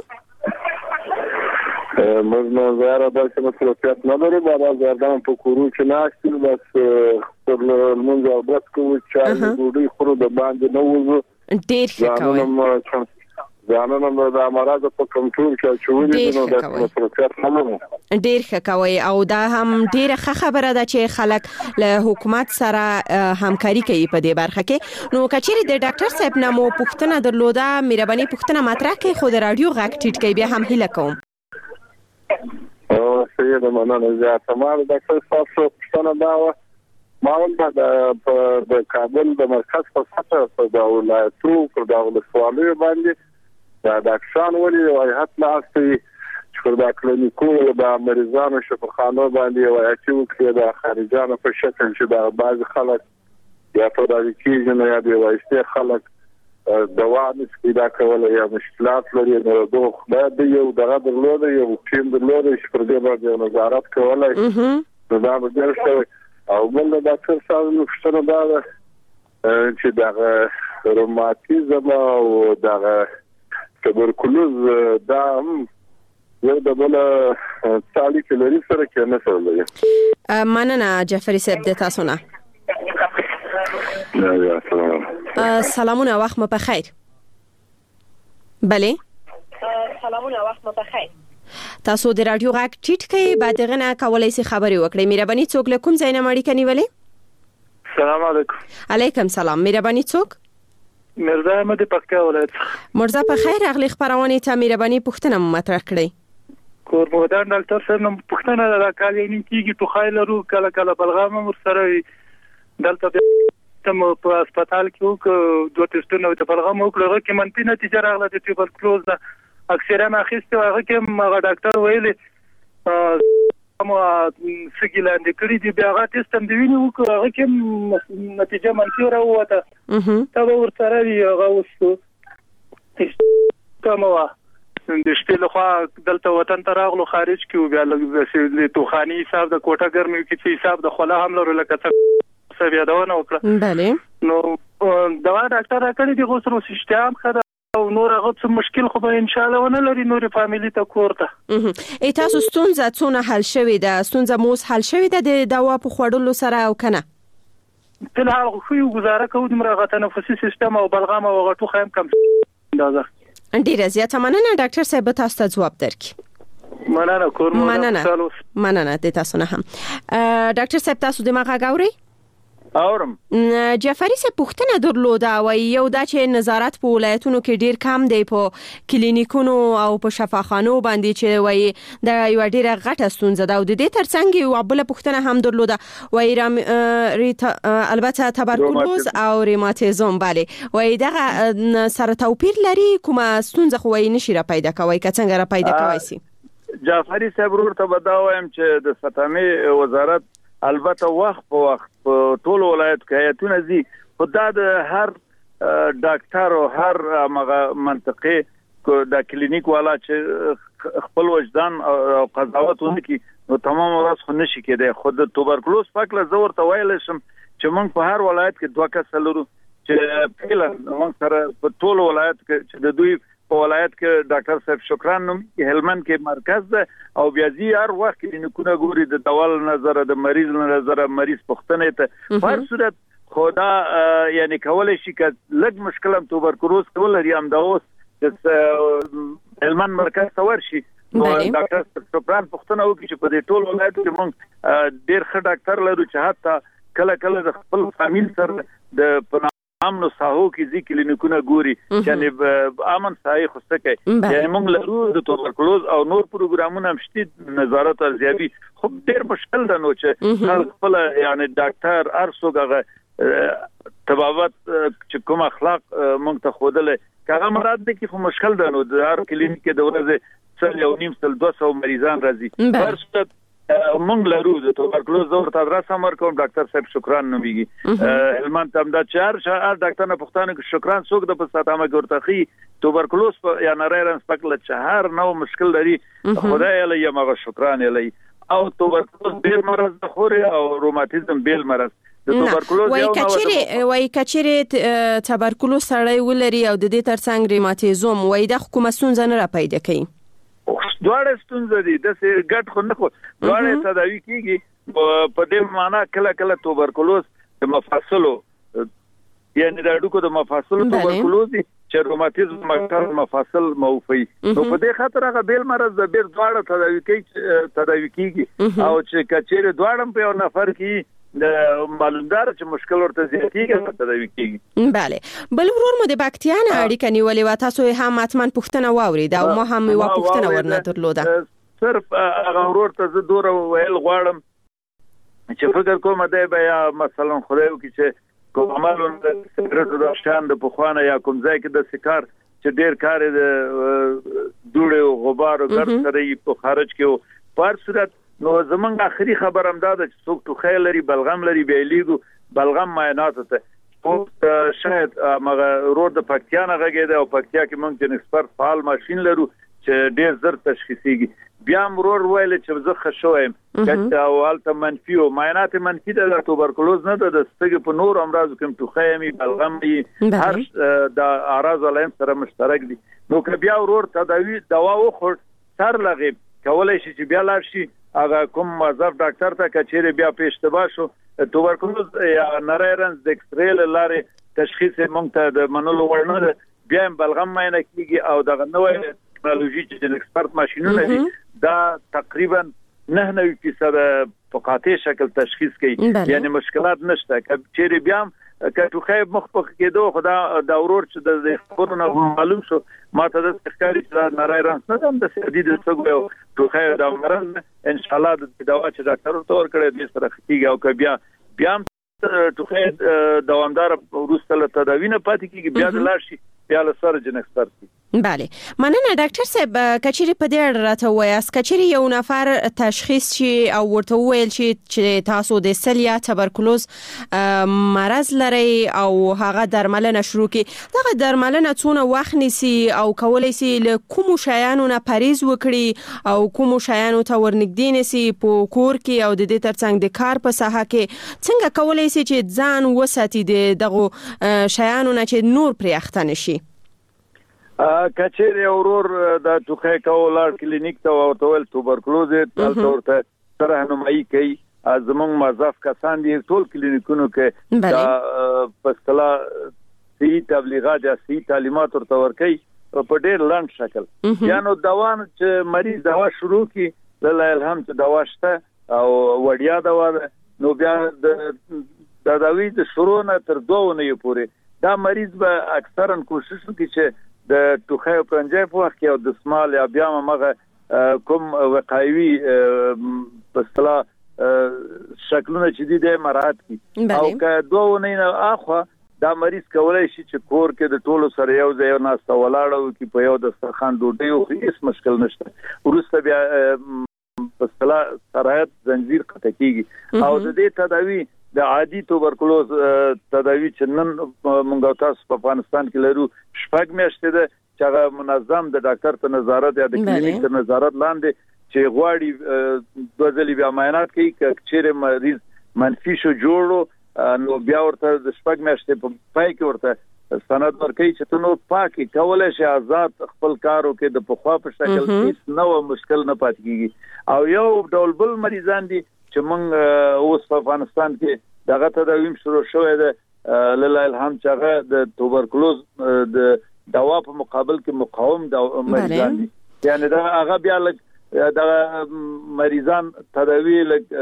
مزنه زیاره د مصروفیت نه لري بعد از زردان په کورو کې ناشته بس پر المنځ او بس کوو چې ډوډۍ خورو د باندې نه وځو. ډیر ښه کوي. ځانونه د امراض په کنټرول کې چولې نو د مصروفیت نه لري. ډیر ښه کوي او دا هم ډیره ښه خبره ده چې خلک له حکومت سره همکاري کوي په دې برخه کې. نو کچېری د ډاکټر صاحب نامو پوښتنه درلوده مهرباني پوښتنه مطرح کوي خو د رادیو غاک ټیټ کوي بیا هم هیله کوم. او سید مننه زیاته ما د ډاکټر صاحب پوښتنه دا و ما د کابل د مرکز په سطح په د ولایتو پر د ولسوالۍ باندې دا ډاکټران ولې وایي حتی چې د کلینیکو د مریضانو شفاخانو باندې وایي چې د خارجانو په شکل چې د بعض خلک یا تداوی کیږي نه یا د وایسته خلک دوا نشي دا کول یا مشکلات لري نو دوه خدای دی یو دغه درلود یو ټیم درلود چې پر دې باندې نظارت کولای نو دا به ډېر او بل د ډاکټر صاحب نو څه دا چې دا روماتیزم او دا تبرکلوز دا یو د بل تعالی کلوري سره کې نه سره مننه جعفری صاحب د تاسو نه سلامونه وخت مو بخیر بله سلامونه وخت مو بخیر تاسو د رادیو غاک ټیټ کې بعد غنه کولای شي خبري وکړئ مهرباني څوک له کوم ځای نه مړی کني ولې السلام علیکم علیکم سلام مهرباني څوک مرزا احمد پکا ولایت مرزا په خیر اغلی خبرونه ته مهرباني پوښتنه مطرح کړئ کوربودان ډاکټر صاحب نو پوښتنه دا کالي نه کیږي تو خایلرو کله کله بلغام مرسره دلته تم په هسپتال کې دوه ټیسټونه ته بلغام وکړه چې منفي نتیجه راغله د ټیوبرکلوز نه اکثره ما اخیسته هغه کې ما ډاکټر ویلي مو سګیلاند کړی دی بیا هغه ټیسټ هم دی ویني وکړه هغه کې نتیجه منفي راوته تا ورسره دی هغه وسو کومه د شپې لخوا دلته وطن ته راغلو خارج کې بیا لږ توخانی حساب د کوټه ګرمي کې چې حساب د خلا هم لرو لکه څه بیا دا ونه وکړه بله نو دوا ډاکټر راکړي دی غوسرو سیستم خدا او نور هغه څه مشکل خو به ان شاء الله ونه لري نور فاميلي ته کوړه تاسو ستونزه څونه حل شوې ده ستونزه موس حل شوې ده د دوا په خوړلو سره او کنه په حال خو یو گزاره کوم دغه تنفسي سیستم او بلغم او غټو خیم کم اندازه ډیره زیاته مننه ډاکټر صاحب تاسو ته جواب درکړي مننه کورمو مننه د تاسو نه هم ډاکټر صاحب تاسو د ماغه غوري اورم جعفری صاحب پوښتنه درلوده او یو دا چې نظارت په ولایتونو کې ډیر کم دی په کلینیکونو او په شفاخانو باندې چې وایي دا یو ډیره غټه ستونزه ده او د دې ترڅنګ یو بل پوښتنه هم درلوده وایي البته تبرکلوز او ریماتیزم bale وایي دا سره توپیر لري کومه ستونزه خو وایي نشي را پیدا کوي که څنګه را پیدا کوي سي جعفری صاحب ورته بداوم چې د ستامي وزارت البته وخت په وخت په ټول ولایت کې ایتونه زی خدای د هر ډاکټر او هر منطقه د کلینیک والا چې خپل وجدان او قضاوت وکړي نو تمام ورځ خو نشي کېدای خود توبرکلوز پکله زور ته ویل شم چې موږ په هر ولایت کې دوه کس لرو چې پیله موږ سره په ټول ولایت کې چې د دوی په ولایت کې ډاکټر صاحب شکران نوم هلمند کې مرکز ده او بیا زی هر وخت کلینیکونه ګوري د دوال نظر د مریض نظر مریض پښتنه ته په صورت خدا یعنی کولای شي ک لږ مشکل هم توبرکلوز کول لري هم دا اوس د هلمند مرکز تور شي نو ډاکټر شکران پښتنه وکړي چې په دې ټول ولایت کې موږ ډیر ښه ډاکټر لرو چې حتی کله کله د خپل فامیل سره د امن ساحو کې ځي کلینیکونه ګوري یعنی امن ساحه خوسته یعنی موږ لرو د توبرکلوز او نور پروګرامونه هم شته نظارت ارزیابي خو ډیر مشکل ده نو چې خپل یعنی ډاکټر ارسوګه تباوت چې کوم اخلاق موږ ته خودله کاغه مراد دي کې خو مشکل ده نو د هر کلینیک د ورځې څل یو نیم څل 200 مریضان راځي ورسته مونږ لرو د توبرکلوز ورته ادرس امر کوم ډاکټر صاحب شکران نوميږي هلمند هم دا چار ډاکټر نه پښتانه کې شکران څوک د پساتامه ورتخي توبرکلوز یا نریرن سپکل چهار نو مشکل لري خدای له یمغه شکران لري او توبرکلوز بیل مرض د خوره او روماتیزم بیل مرض د توبرکلوز وای کچری تبرکلوز سړی ولري او د دې ترڅنګ ریماتیزم وای د حکومت ستونزه نه را پیدا کوي دواړه ستونزې دي د ګډ خو نه خو دواړه تداوی کیږي په دې معنی کله کله توبرکلوز د مفاصلو یعنی د اډوکو د مفاصلو توبرکلوز دي چې روماتیزم مکر مفاصل موفي نو په دې خاطر هغه بیل مرض د بیر دواړه تداوی کیږي او چې کچېره دواړه په یو نفر کې د معلومدار چې مشکل ورته زیاتیږي تداوی کیږي bale بل ورور مو د بکتیان اړیکه نیولې و تاسو هم اتمن پښتنه واورید او ما هم یو پښتنه ورنه درلوده صرف هغه ورور ته زه دوره ویل غواړم چې فکر کوم دی بیا مثلا خدای وکړي چې کوم عملون د سګریټو د شان د پخوانه یا کوم ځای کې د سکار چې ډیر کار د دوړې او غبار او ګرد سره په خارج کې په صورت نو زمونږ اخري خبر هم دا چې څوک تو خیل لري بلغم لري بیلیګو بلغم معاینات ته او شاید مغه روډ د پکتیا نه غږیده او پکتیا کې موږ د ایکسپرت فعال ماشين لرو چې ډیر زر تشخیصيږي. بیا مرور ویل چې زه خښوم چې اولته منفي او معاینات منفي د توبرکلوز نه د ستګ په نور امراض کوم توخیمي بلغمي هر د اعراض علائم سره مشترک دي. نو که بیا ورور تداوی دوا وخور سر لغیب کولای شي چې بیا لاړ شي هغه کوم موظف ډاکټر ته کچېره بیا په اشتباه شو توبرکلوز یا نریرنز د ایکسرې لارې تشخیص مونږ ته د منلو وړ نه بیا بلغم معاینه کیږي او د نوې ټکنالوژي چې د ایکسپرت ماشينونه دي دا تقریبا 99% په قاطع شکل تشخیص کوي یعنی مشکلات نشته. کچېره بیا کټو خیب مخ کېدو خدا د اورور چې د خبرونه معلوم شو ماته د ښکاری چې نریرنز نه د سدي د څنګه تو خیر د مرز ان شاء الله د دوا چې ډاکټر تور کړی د سره خکېږي او که بیا تو خیر دوامدار وروسته تداوی نه پاتې کیږي بیا د لاشي بیا له سرجن ایکسپرت. بله مننه ډاکټر صاحب کچېری په دې اړه راته وایاست کچېری یو نفر تشخیص شي او ورته ویل چې تاسو د سلیا تبرکلوز مرض لري او هغه درملنه شروع کی دغه درملنه څونه وخت نیسي او کولای شي له کوم شیانو نه پریز وکړي او کوم شیانو ته ورنږدې نشي په کور کې او د دې ترڅنګ د کار په ساحه کې څنګه کولای شي چې ځان وساتي دغه شیانو نه چې نور پرې اخته نشي. کچېره اورور د توخه کولار کلینیک ته ورتول توبرکلوز ورته سره راهنمایي کوي زمونږ موظف کسان دي ټول کلینیکونو کې دا پسلا سی تبلیغات یا سی تعلیمات ورته ورکي په ډېر لاند شکل یانو دوان چې مریض دوا شروع کی الله الهم چې دوا شته او وړیا دوا نو بیا د داوی د شروع نه تر 2 نه پورې دا مریض به اکثرا کوشش کوي چې د توخه پرنجې په وخت کې او د سمال یا بیا مغه کوم وقایوي پسلا شکلونه چې دي د مراحت کی او که 2 نه اخوا دا مریض کولای شي چې کور کې د ټولو سره یو ځای ناسته ولاړو کې په یو د سرخان ډوډۍ او هیڅ مشکل نشته ورسته بیا پسلا سرایت زنجیر قطع کیږي او د دې تداوی د عادي توبرکلوز تداوی چې نن مونږ تاسو په افغانستان کې لرو شپږ میاشتې ده چې هغه منظم د ډاکټر په نظارت یا د کلینیک په نظارت لاندې چې غواړي د ځلې بیا معاینات کوي چې مریض منفي شو جوړو نو بیا ورته د شپږ میاشتې په پای کې ورته سند ورکړي چې ته نو پاکي کولای شي آزاد خپل کار وکړي د پخوا په شکل هیڅ نو مشکل نه پاتې کیږي او یو ډول بل مریضان دي چې موږ اوس په افغانستان کې دغه تداویم شروع شوې ده لله الحمد چې هغه د توبرکلوز د دوا په مقابل کې مقاوم د مریضان دي یعنی دا هغه بیا د مریضان تداوی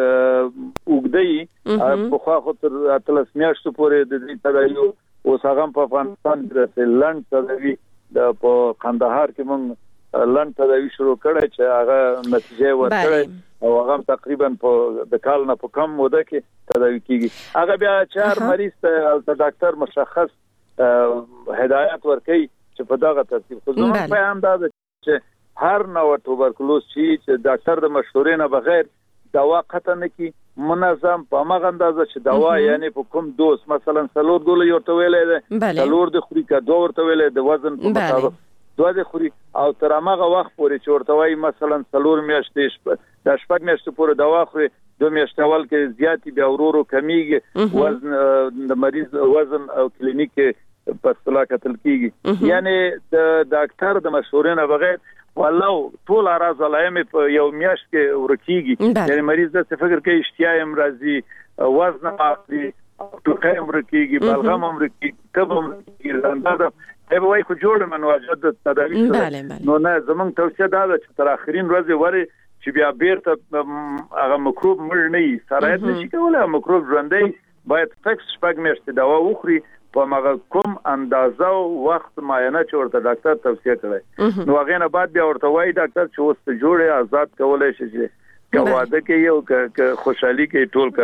وګدي په خو خاطر اتلس میاشتو پورې د دې تداوی اوس هغه په افغانستان کې د لند تداوی د په قندهار کې موږ لند تداوی شروع کړی چې هغه نتیجه ورکړي او هغه تقریبا په د کال نه په کم موده کې تداوی کیږي هغه بیا چار مریض ته ډاکټر مشخص هدایت ورکړي چې په دغه ترتیب خو زموږ په هم دا چې هر نو توبرکلوز چې ډاکټر د مشورې نه بغیر دوا قطع نه کی منظم په مغه اندازه چې دوا یعنی په کوم دوز مثلا سلور ګول یو ته ویلې سلور د خوري کا دوه ورته ویلې د وزن په مطابق دوه د خوري او تر هغه وخت پورې چې ورته وای مثلا سلور میاشتې د شپږ میاشتې پورې دوا خوري 2 میاشتې اول کې زیاتی بیا ورورو کمیږي وزن د مریض وزن او کلینیک په اصطلاح کتل کیږي یعنی د ډاکټر د مشورې نه بغیر والله ټول اعراض علائم په یو میاشت کې ورکیږي یعنی مریض د فکر کې اشتیا امراضي وزن عالي ټوکې امرکیږي بلغم امرکیږي تب امرکیږي اندازه به وای خو جوړ منواجد تداوی نو نه زمونږ توصیه دا ده چې تر اخرین ورځې وری چې بیا بیرته هغه میکروب مړ نه وي سرایت نشي کولای میکروب ژوندۍ باید فکس شپږ میاشتې دوا وخوري په مغه کوم اندازه او وخت معاینه چې ورته ډاکټر توصیه کوي نو هغه نه بعد بیا ورته وای ډاکټر چې اوس ته جوړه آزاد کولای شي چې واده کوي او خوشحالي کوي ټول کارونه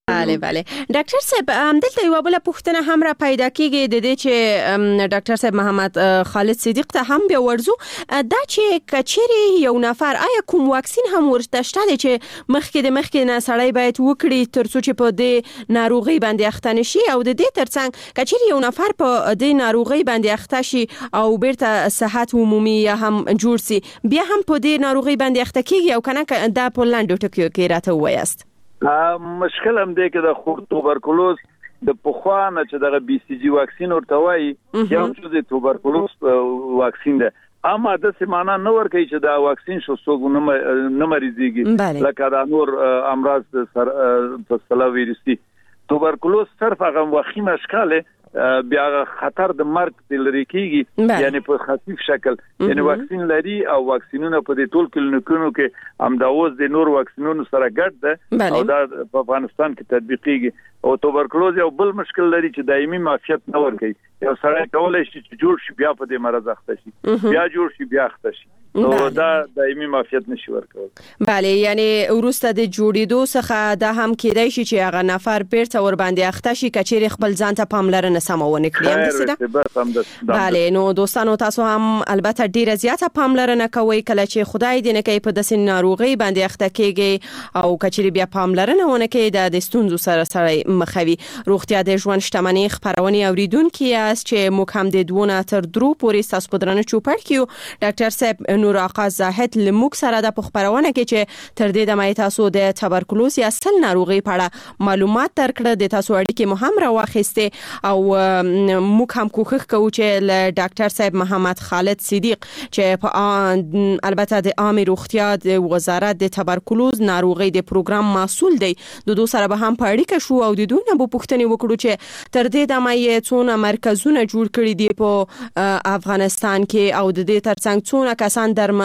بله ډاکټر صاحب دلته یو بل پوښتنه هم را پیدا کیږي د دې چې ډاکټر صاحب محمد خالد صدیق ته هم بیا ورزو دا چې کچيري یو نفر آیا کوم واکسین هم ورته شته چې مخکې نه سړی باید وکړي ترڅو چې په دې ناروغي باندې اخته نشي او د دې ترڅنګ کچيري یو نفر په دې ناروغي باندې اخته شي او بیرته صحت عمومي یا هم جوړ سي بیا هم په دې ناروغي باندې اخته کیږي او کنه دا په لاندې ټکو کې راته وایست مشکل هم دی کې د خور توبرکلوز د پخوانه چې دغه بي سي جي واکسین ورته وایي یو څه د توبرکلوز واکسین ده اما د سیمانه نو ورکه چې دا واکسین شو څوک نه مریضيږي لکه دا نور امراض سر فصله ویروسي توبرکلوز صرف هغه وخیمه اشکاله بیا خطر د مرګ د لري کیږي یعنی په خفیف شکل یعنی واکسین لري او واکسینونه په دې ټول کلینیکونو کې هم دا اوس د نور واکسینونو سره ګډ ده او دا په افغانستان کې تطبیقيږي او توبرکلوز یو بل مشکل لري چې دایمي معافیت نه ورکوي یو سړی کولای شي چې جوړ شي بیا په دې مرض اخته شي بیا جوړ شي بیا اخته شي نو دا دایمي معافیت نشي ورکول بله یعنی ورسته د جوړېدو څخه دا هم کېدای شي چې هغه نفر بیرته ور باندې اخته شي کچېري خپل ځان ته پاملرنه سمونه کړی بله نو دوستانو تاسو هم البته ډیره زیاته پاملرنه کوئ کله چې خدای دې نه کوي په داسې ناروغي باندې اخته کېږي او کچېري بیا پاملرنه ونه کوي د ستونزو سره مخوي روغتیا د ژوند شتمنۍ خبرونه اوریدونکو یاست چې موږ هم د 2 نه تر 3 پورې تاسو په درنه چوپړ کیو ډاکټر صاحب نور آقا زاهد لموک سره د خبرونه کې چې تر دې د مې تاسو د توبرکلوز یا سل ناروغي په اړه معلومات درکړه د تاسو اړیکې مهم راوخسته او موږ هم کوښښ کوو چې له ډاکټر صاحب محمد خالد صدیق چې په البته د عامه روغتیا د وزارت د توبرکلوز ناروغي د پروګرام مسؤل دی د دوه سره به هم په اړیکه شو او د دوه نه په پوښتنه وکړو چې تر دې د مې څونه مرکزونه جوړ کړي دي په افغانستان کې او د دې ترڅنګ څونه کسان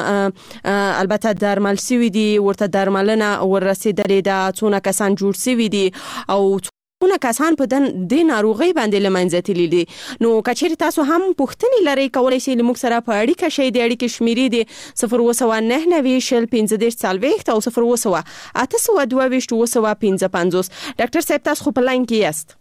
البته درمل سوي دي ورته درملنه ورسېدلې ده څونه کسان جوړ سوي دي او څونه کسان په د ناروغي باندې لمنځه تللي دي نو کچېري تاسو هم پوښتنې لرئ کولای شئ موږ سره په اړیکه شئ د اړیکې شمیرې دي 029901540 او 0282255 ډاکټر صاحب تاسو په لاین کې یاست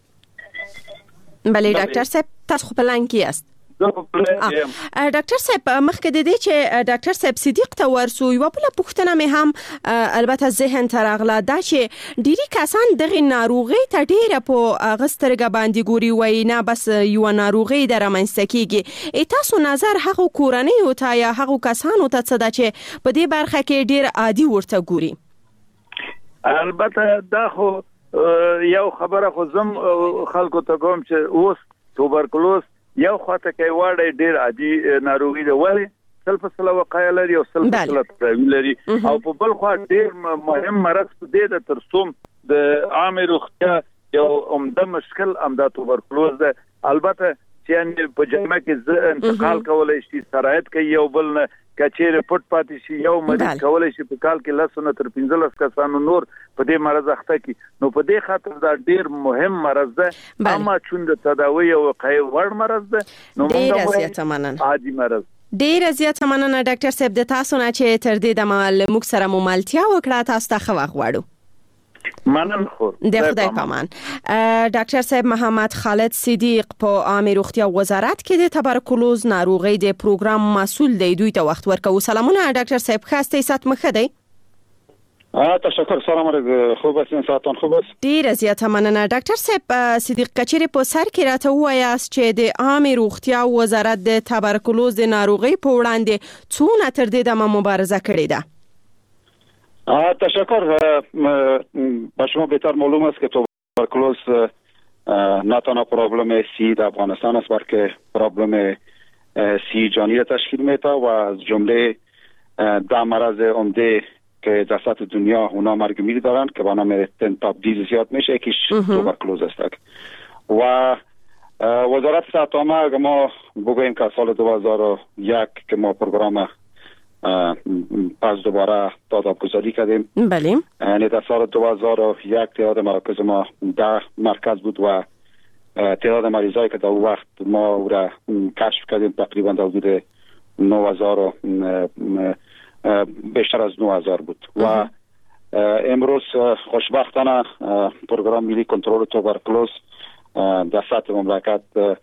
بله ډاکټر صاحب تاسو په لاین کې یاست ډاکټر صاحب مخکې د دې چې ډاکټر صاحب صدیق ته ورسو یو بل پوښتنه مې هم البته ذهن ته راغله دا چې ډیری کسان دغه ناروغي ته ډیره په غسترګه باندې ګوري وای نه بس یو ناروغي درمنځته کیږي تاسو نظر هغه کورنۍ او تا یا هغه کسانو ته څه ده چې په دې برخه کې ډیر عادي ورته ګوري البته دا خو یو خبره خو زم خلکو ته کوم چې اوس توبرکلوز یو خاطر کې واړی ډیر عادي ناروغي ده ولی سلفصله وقایه لري او سلفصله تداوی لري او په بل خوا ډیر مهم مرض دی د ترسوم د عامه روغتیا یو عمده مشکل امدا توبرکلوز ده البته چې په جامعه کې انتقال کولای شي شرایط کې یو بل نه کچېره پټ پاتې شي یو مریض کولای شي په کال کې لسونه تر 15 کسانو نور په دې مرز اخته کی نو په دې خاطر دا ډیر مهم مرز ده اما چون د تداوی او وقایه وړ مرز ده نو موږ عادي مرز ډیر زیات مننه ډاکټر صاحب د تاسو نه چې تر دې د موږ سره مملتیا وکړه تاسو ته خو غواړو مننه خو د خدای پامان ډاکټر صاحب محمد خالد صدیق په عامه روغتیا وزارت کې د توبرکلوز ناروغي د پروګرام مسؤل دی دوی ته وخت ورکوي سلامونه ډاکټر صاحب خاصه سات مخه دی تشکر سلام علیکم خوب اسین ساتون خوب اس ډیر زیاته مننه ډاکټر صاحب صدیق کچری په سر کې راته وایاست چې د عامه روغتیا وزارت د توبرکلوز د ناروغي په وړاندې څونه تر دې د مبارزه کړې ده تشکر با شما بهتر معلوم است که توبرکلوز نه تنها پروبلم سی در افغانستان است بلکه پروبلم سی جانی را تشکیل میده و از جمله 10 مرض عمده که در سطح دنیا اونا مرگ میری دارن که با نام تبدیل زیاد میشه یکیش توبرکلوز است و وزارت صحت عامه اگر ما بگوییم که سال 2001 که ما پروگرام پس دوباره دادگذاری کردیم بله یعنی در سال 2001 تعداد مراکز ما 10 مرکز بود و تعداد مریضایی که در اون وقت ما او را کشف کردیم تقریبا در حدود 9000 بیشتر از 9000 بود و امروز خوشبختانه پروگرام ملی کنترل توبرکلوز در سطح مملکت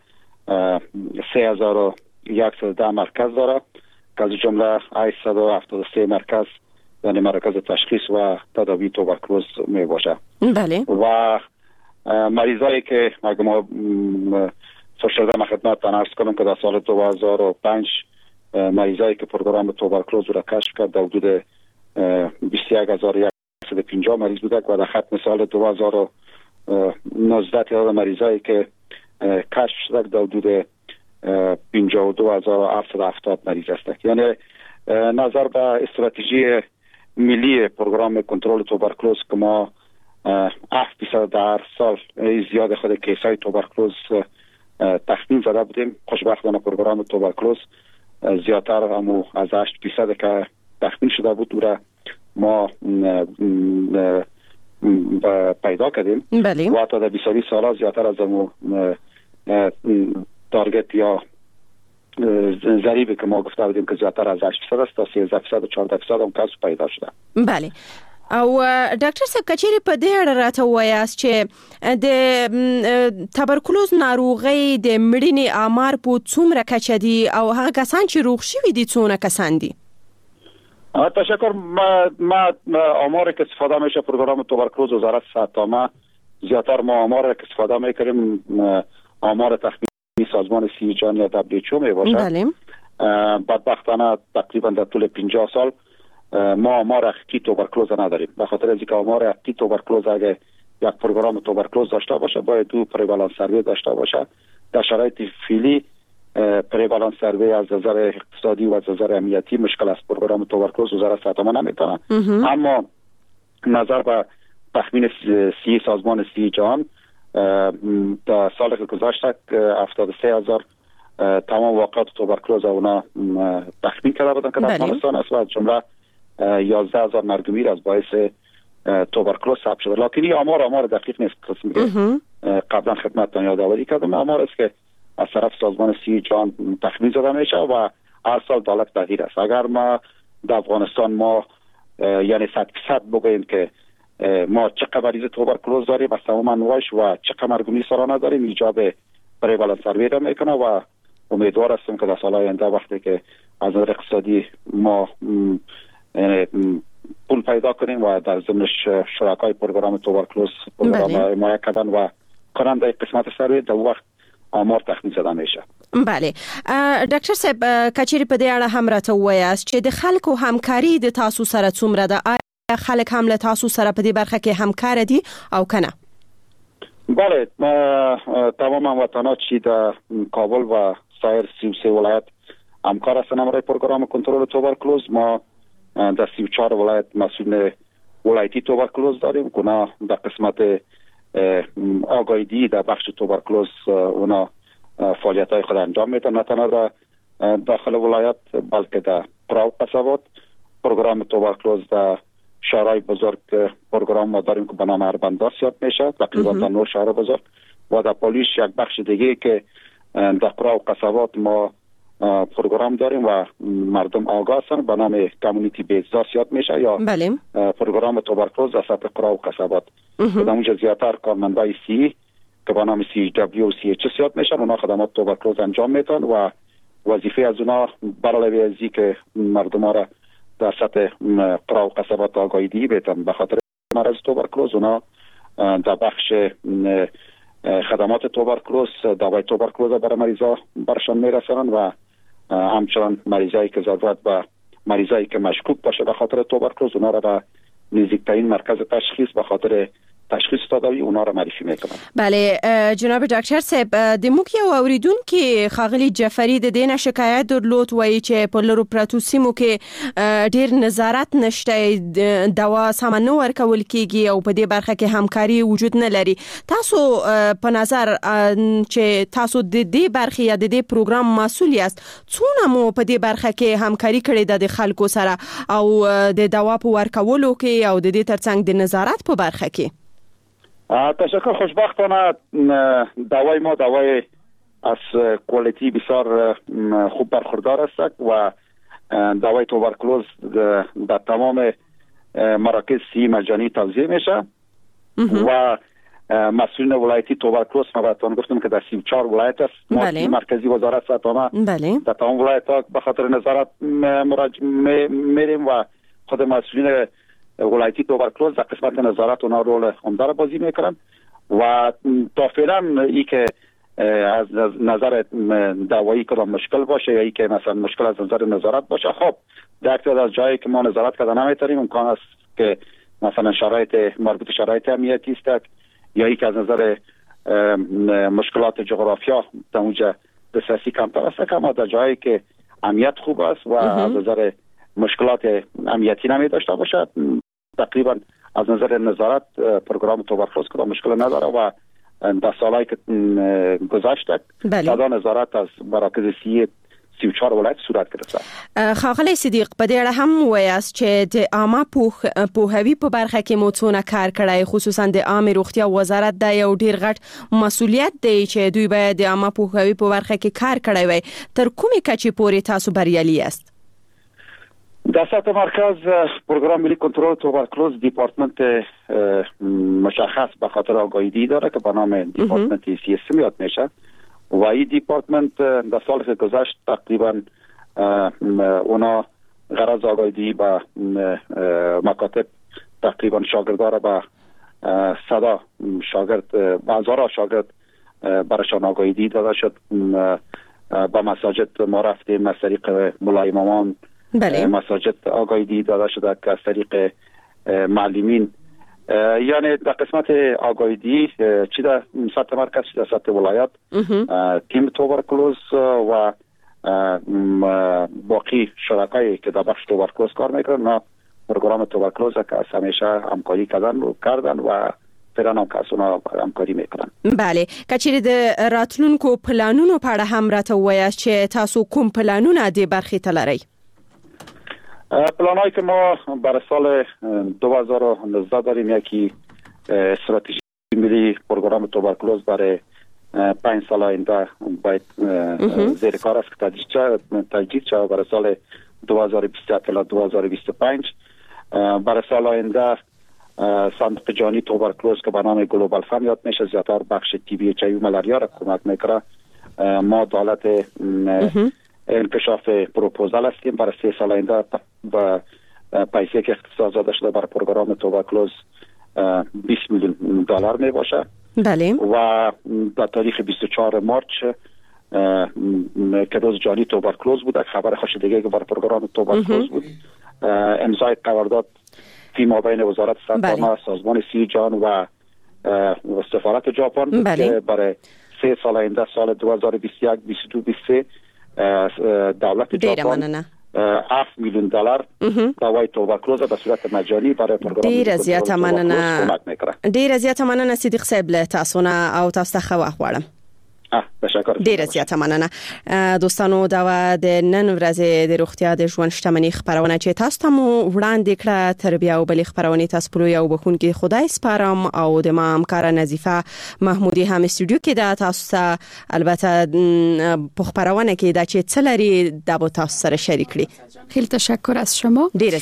3110 مرکز داره که از جمله 873 مرکز یعنی مرکز تشخیص و تداوی توبرکلوز می باشه. بله. و مریضایی که اگه ما فرشته ما خدمتتان عرض کنم که در سال 2005 مریضایی که پروگرام توبرکلوز را کشف کرد در حدود 21150 مریض بوده و در ختم سال 2019 تعداد مریضایی که کشف شده در حدود 52770 مریض است. یعنی نظر به استراتژی ملی پروگرام کنترل توبرکلوز که ما 7% در سال زیاد خود کیسای توبرکلوز تخمین زده بودیم. خوشبختانه پروگرام توبرکلوز زیادتر همو از 8% که تخمین شده بود دوره ما پیدا کردیم. بله. و تا در 20 سال زیادتر از همو تارگت یا ضریبی که ما گفته بودیم که زیادتر از 8% است تا 13% و 14% هم کسب پیدا شده. بله. او ډاکټر صاحب کچېری په دې اړه راته وایاست چې د تبرکلوز ناروغي د مړینې آمار په څومره کچه دي او هغه کسان چې روغ شوي دي څونه کسان دي؟ تشکر. ما آماری که استفاده میشه پروگرام توبرکلوز وزارت صحت عامه زیادتر ما آماری که استفاده میکنیم آمار تخمینی سازمان صحت جهانی یا WHO می باشه. بله. بدبختانه تقریبا در طول 50 سال ما آمار حقیقی توبرکلوز نداریم. به خاطر از اینکه آمار حقیقی توبرکلوز اگه یک پروگرام توبرکلوز داشته باشه باید دو پریوالنس سروی داشته باشه. در شرایط فعلی پریوالنس سروی از نظر اقتصادی و از نظر امنیتی مشکل است. پروگرام توبرکلوز وزارت صحت عامه نمیتونه. اما نظر به تخمین سازمان صحت جهان در سال که گذشته 73000 تمام واقعات توبرکلوز اونا تخمین کرده بودن که در افغانستان است و از جمله 11000 مرگ از باعث توبرکلوز ثبت شده. لکن این آمار دقیق نیست. قبلا خدمتتان یادآوری کردم آمار است که از طرف سازمان صحت جهان تخمین زده میشه و هر سال دولت تغییر است. اگر ما در افغانستان ما یعنی 100% بگوییم که ما چقدر مریض توبرکلوز داریم از تمام انواعش و چقدر مرگ سالانه داریم ایجاب پریوالنس سروی را میکنه و امیدوار هستم که در سال آینده وقتی که از نظر اقتصادی ما پول پیدا کنیم و در ضمن شرکای پروگرام توبرکلوز پروگرام حمایت کردن و کننده قسمت سروی در وقت آمار تخمین زده میشه. بله. ډاکټر صاحب کچېری په دې اړه هم راته وایاست چې د خلکو همکاري د تاسو سره څومره ده؟ آیا خلک هم له تاسو سره په دې برخه کې همکار دي او کنه؟ بله. تمام هموطنان چې در کابل و سایر 33 ولایت همکار هستند برای پروگرام کنترل توبرکلوز. ما در 34 ولایت مسئول ولایتی توبرکلوز داریم که اونا در قسمت آگاهی در بخش توبرکلوز اونا فعالیت های خود انجام میدن، نه تنها در داخل ولایت بلکه در قرا و قصبات. پروگرام توبرکلوز در شهرهای بزرگ پروگرام ما داریم که به نام اربنداس یاد میشه، تقریبا در 9 شهر بزرگ. و در پالیش یک بخش دیگه که در قرا و قصبات ما پروگرام داریم و مردم آگاه هستند به نام کامیونیتی بیزداس یاد میشه یا پروگرام توبرکلوز در سطح قرا و قصبات. در اونجا زیادتر کارمندای سی که به نام CHW و CHS یاد میشن، اونا خدمات توبرکلوز انجام میدن و وظیفه از اونا برای ازی که مردم را در سطح قرا و قصبات آگاهی بدن به خاطر مرض توبرکلوز. اونا در بخش خدمات توبرکلوز دوای توبرکلوز برای مریضا برشان میرسونن و همچنان مریضایی که ضرورت به مریضایی که مشکوک باشه به خاطر توبرکلوز اونا را به نزدیکترین مرکز تشخیص به خاطر تشخیص تداوی اونا را معرفی میکنن. بله جناب ډاکټر صاحب د موږ یو اوریدونکو خاغلی جعفری د دینه شکایت درلود وایي چې په لرو پراتو سیمو کې ډیر نظارت نشته، دوا سامان نه ورکول کیږي او په دې برخه کې همکاري وجود نه لري. تاسو په نظر چې تاسو د دې برخې یا د دې پروګرام مسؤل یاست، څونه مو په دې برخه کې همکاري کړې ده د خلکو سره او د دوا په ورکولو کې او د دې ترڅنګ د نظارت په برخه کې؟ تشکر. خوشبختانه دوای ما دوای از کوالیتی بسیار خوب برخوردار است و دوای توبرکلوز در تمام مراکز صحی مجانی توزیع میشه و مسئولین ولایتی توبرکلوز ما براتون گفتم که در 34 ولایت است. مرکزی وزارت صحت عامه در تمام ولایت ها به خاطر نظارت میریم و خود مسئولین ولایتی توبرکلوز در قسمت نظارت اونا رول عمده را بازی میکنن و تا فعلا ای که از نظر دوایی کدام مشکل باشه یا ای که مثلا مشکل از نظر نظارت باشه، خب در اکتر از جایی که ما نظارت کردن نمیتونیم امکان است که مثلا شرایط مربوط شرایط امنیتی است یا ای که از نظر مشکلات جغرافیا در اونجا دسترسی کمتر است، که اما در جایی که امنیت خوب است و از نظر مشکلات امنیتی نمی داشته باشد تقریبا از نظر نظارت پروگرام توبرکلوز کدام مشکل نداره و در سالهایی که گذشته صدا نظارت از مراکز صحی 34 ولایت صورت گرفته. ښاغلی صدیق په دې اړه هم وایاست چې د عامه پوهاوي په برخه کې مو څونه کار کړی، خصوصا د عامه روغتیا وزارت دا یو ډیر غټ مسؤلیت دی چې دوی باید د عامه پوهاوي په برخه کې کار کړی وي. تر کومې کچې پورې تاسو بریالي یاست؟ در سطح مرکز پروگرام ملی کنترل توبرکلوز دیپارتمنت مشخص به خاطر آگاهی داره که به نام دیپارتمنت CSM یاد میشه و این دیپارتمنت در سال که گذشت تقریبا اونا غرض آگاهی به مکاتب تقریبا شاگردان به صدا شاگرد بازار شاگرد برشان آگاهی داده شد. با مساجد ما رفتیم از طریق مولای امامان، مساجد آگاهی داده شده که از طریق معلمین، یعنی در قسمت آگاهی چی در سطح مرکز چی در سطح ولایت تیم توبرکلوز و باقی شرکایی که در بخش توبرکلوز کار میکنن پروگرام توبرکلوز که از همیشه همکاری کردن و فعلا هم که اونا همکاری میکنن. بله، کچیری د راتلونکو پلانونو په اړه هم راته ووایاست چې تاسو کوم پلانونه دې برخې ته لرئ؟ پلانایی که ما برای سال 2019 داریم یکی استراتژی ملی پروگرام توبرکلوز برای 5 سال آینده باید زیر کار است که تجدید شود برای سال 2027 تا 2025. برای سال آینده صندوق جهانی توبرکلوز که به نام گلوبال فند یاد میشه زیادتر بخش TB HIV ملاریا را کمک میکنه. ما دولت انکشاف پروپوزال هستیم برای 3 سال آینده و پیسه که اختصاص داده شده برای پروگرام توبرکلوز 20 میلیون دلار می باشه. بله. و در تاریخ 24 مارچ که روز جهانی توبرکلوز بود، خبر خوش دیگه که برای پروگرام توبرکلوز بود، امضای قرارداد فی مابین وزارت صحت عامه، سازمان صحت جهان و سفارت ژاپن بود که برای 3 سال آینده سال 2021 22 23 دولت ژاپن 7 میلیون دلار دوای توبرکلوز به صورت مجانی برای پروگرام ډیره زیاته مننه. ډیره زیاته مننه صدیق صاحب له تاسو نه او تاسو ته خو غواړم. تشکر. ډیره زیاته مننه. دوستانو دا د نن ورځې د روغتیا د ژوند شتمنۍ خبرونه چې تاسو ته مو وړاندې کړه، تر بیا او بلې خبرونه تاسو په یو بخونکي خدای سپارم او د ما همکار نظیفه محمودی هم استودیو کې دا تاسو ته البته په خبرونه کې دا چې څلري د تاسو سره شریک کړي. خیلی تشکر از شما.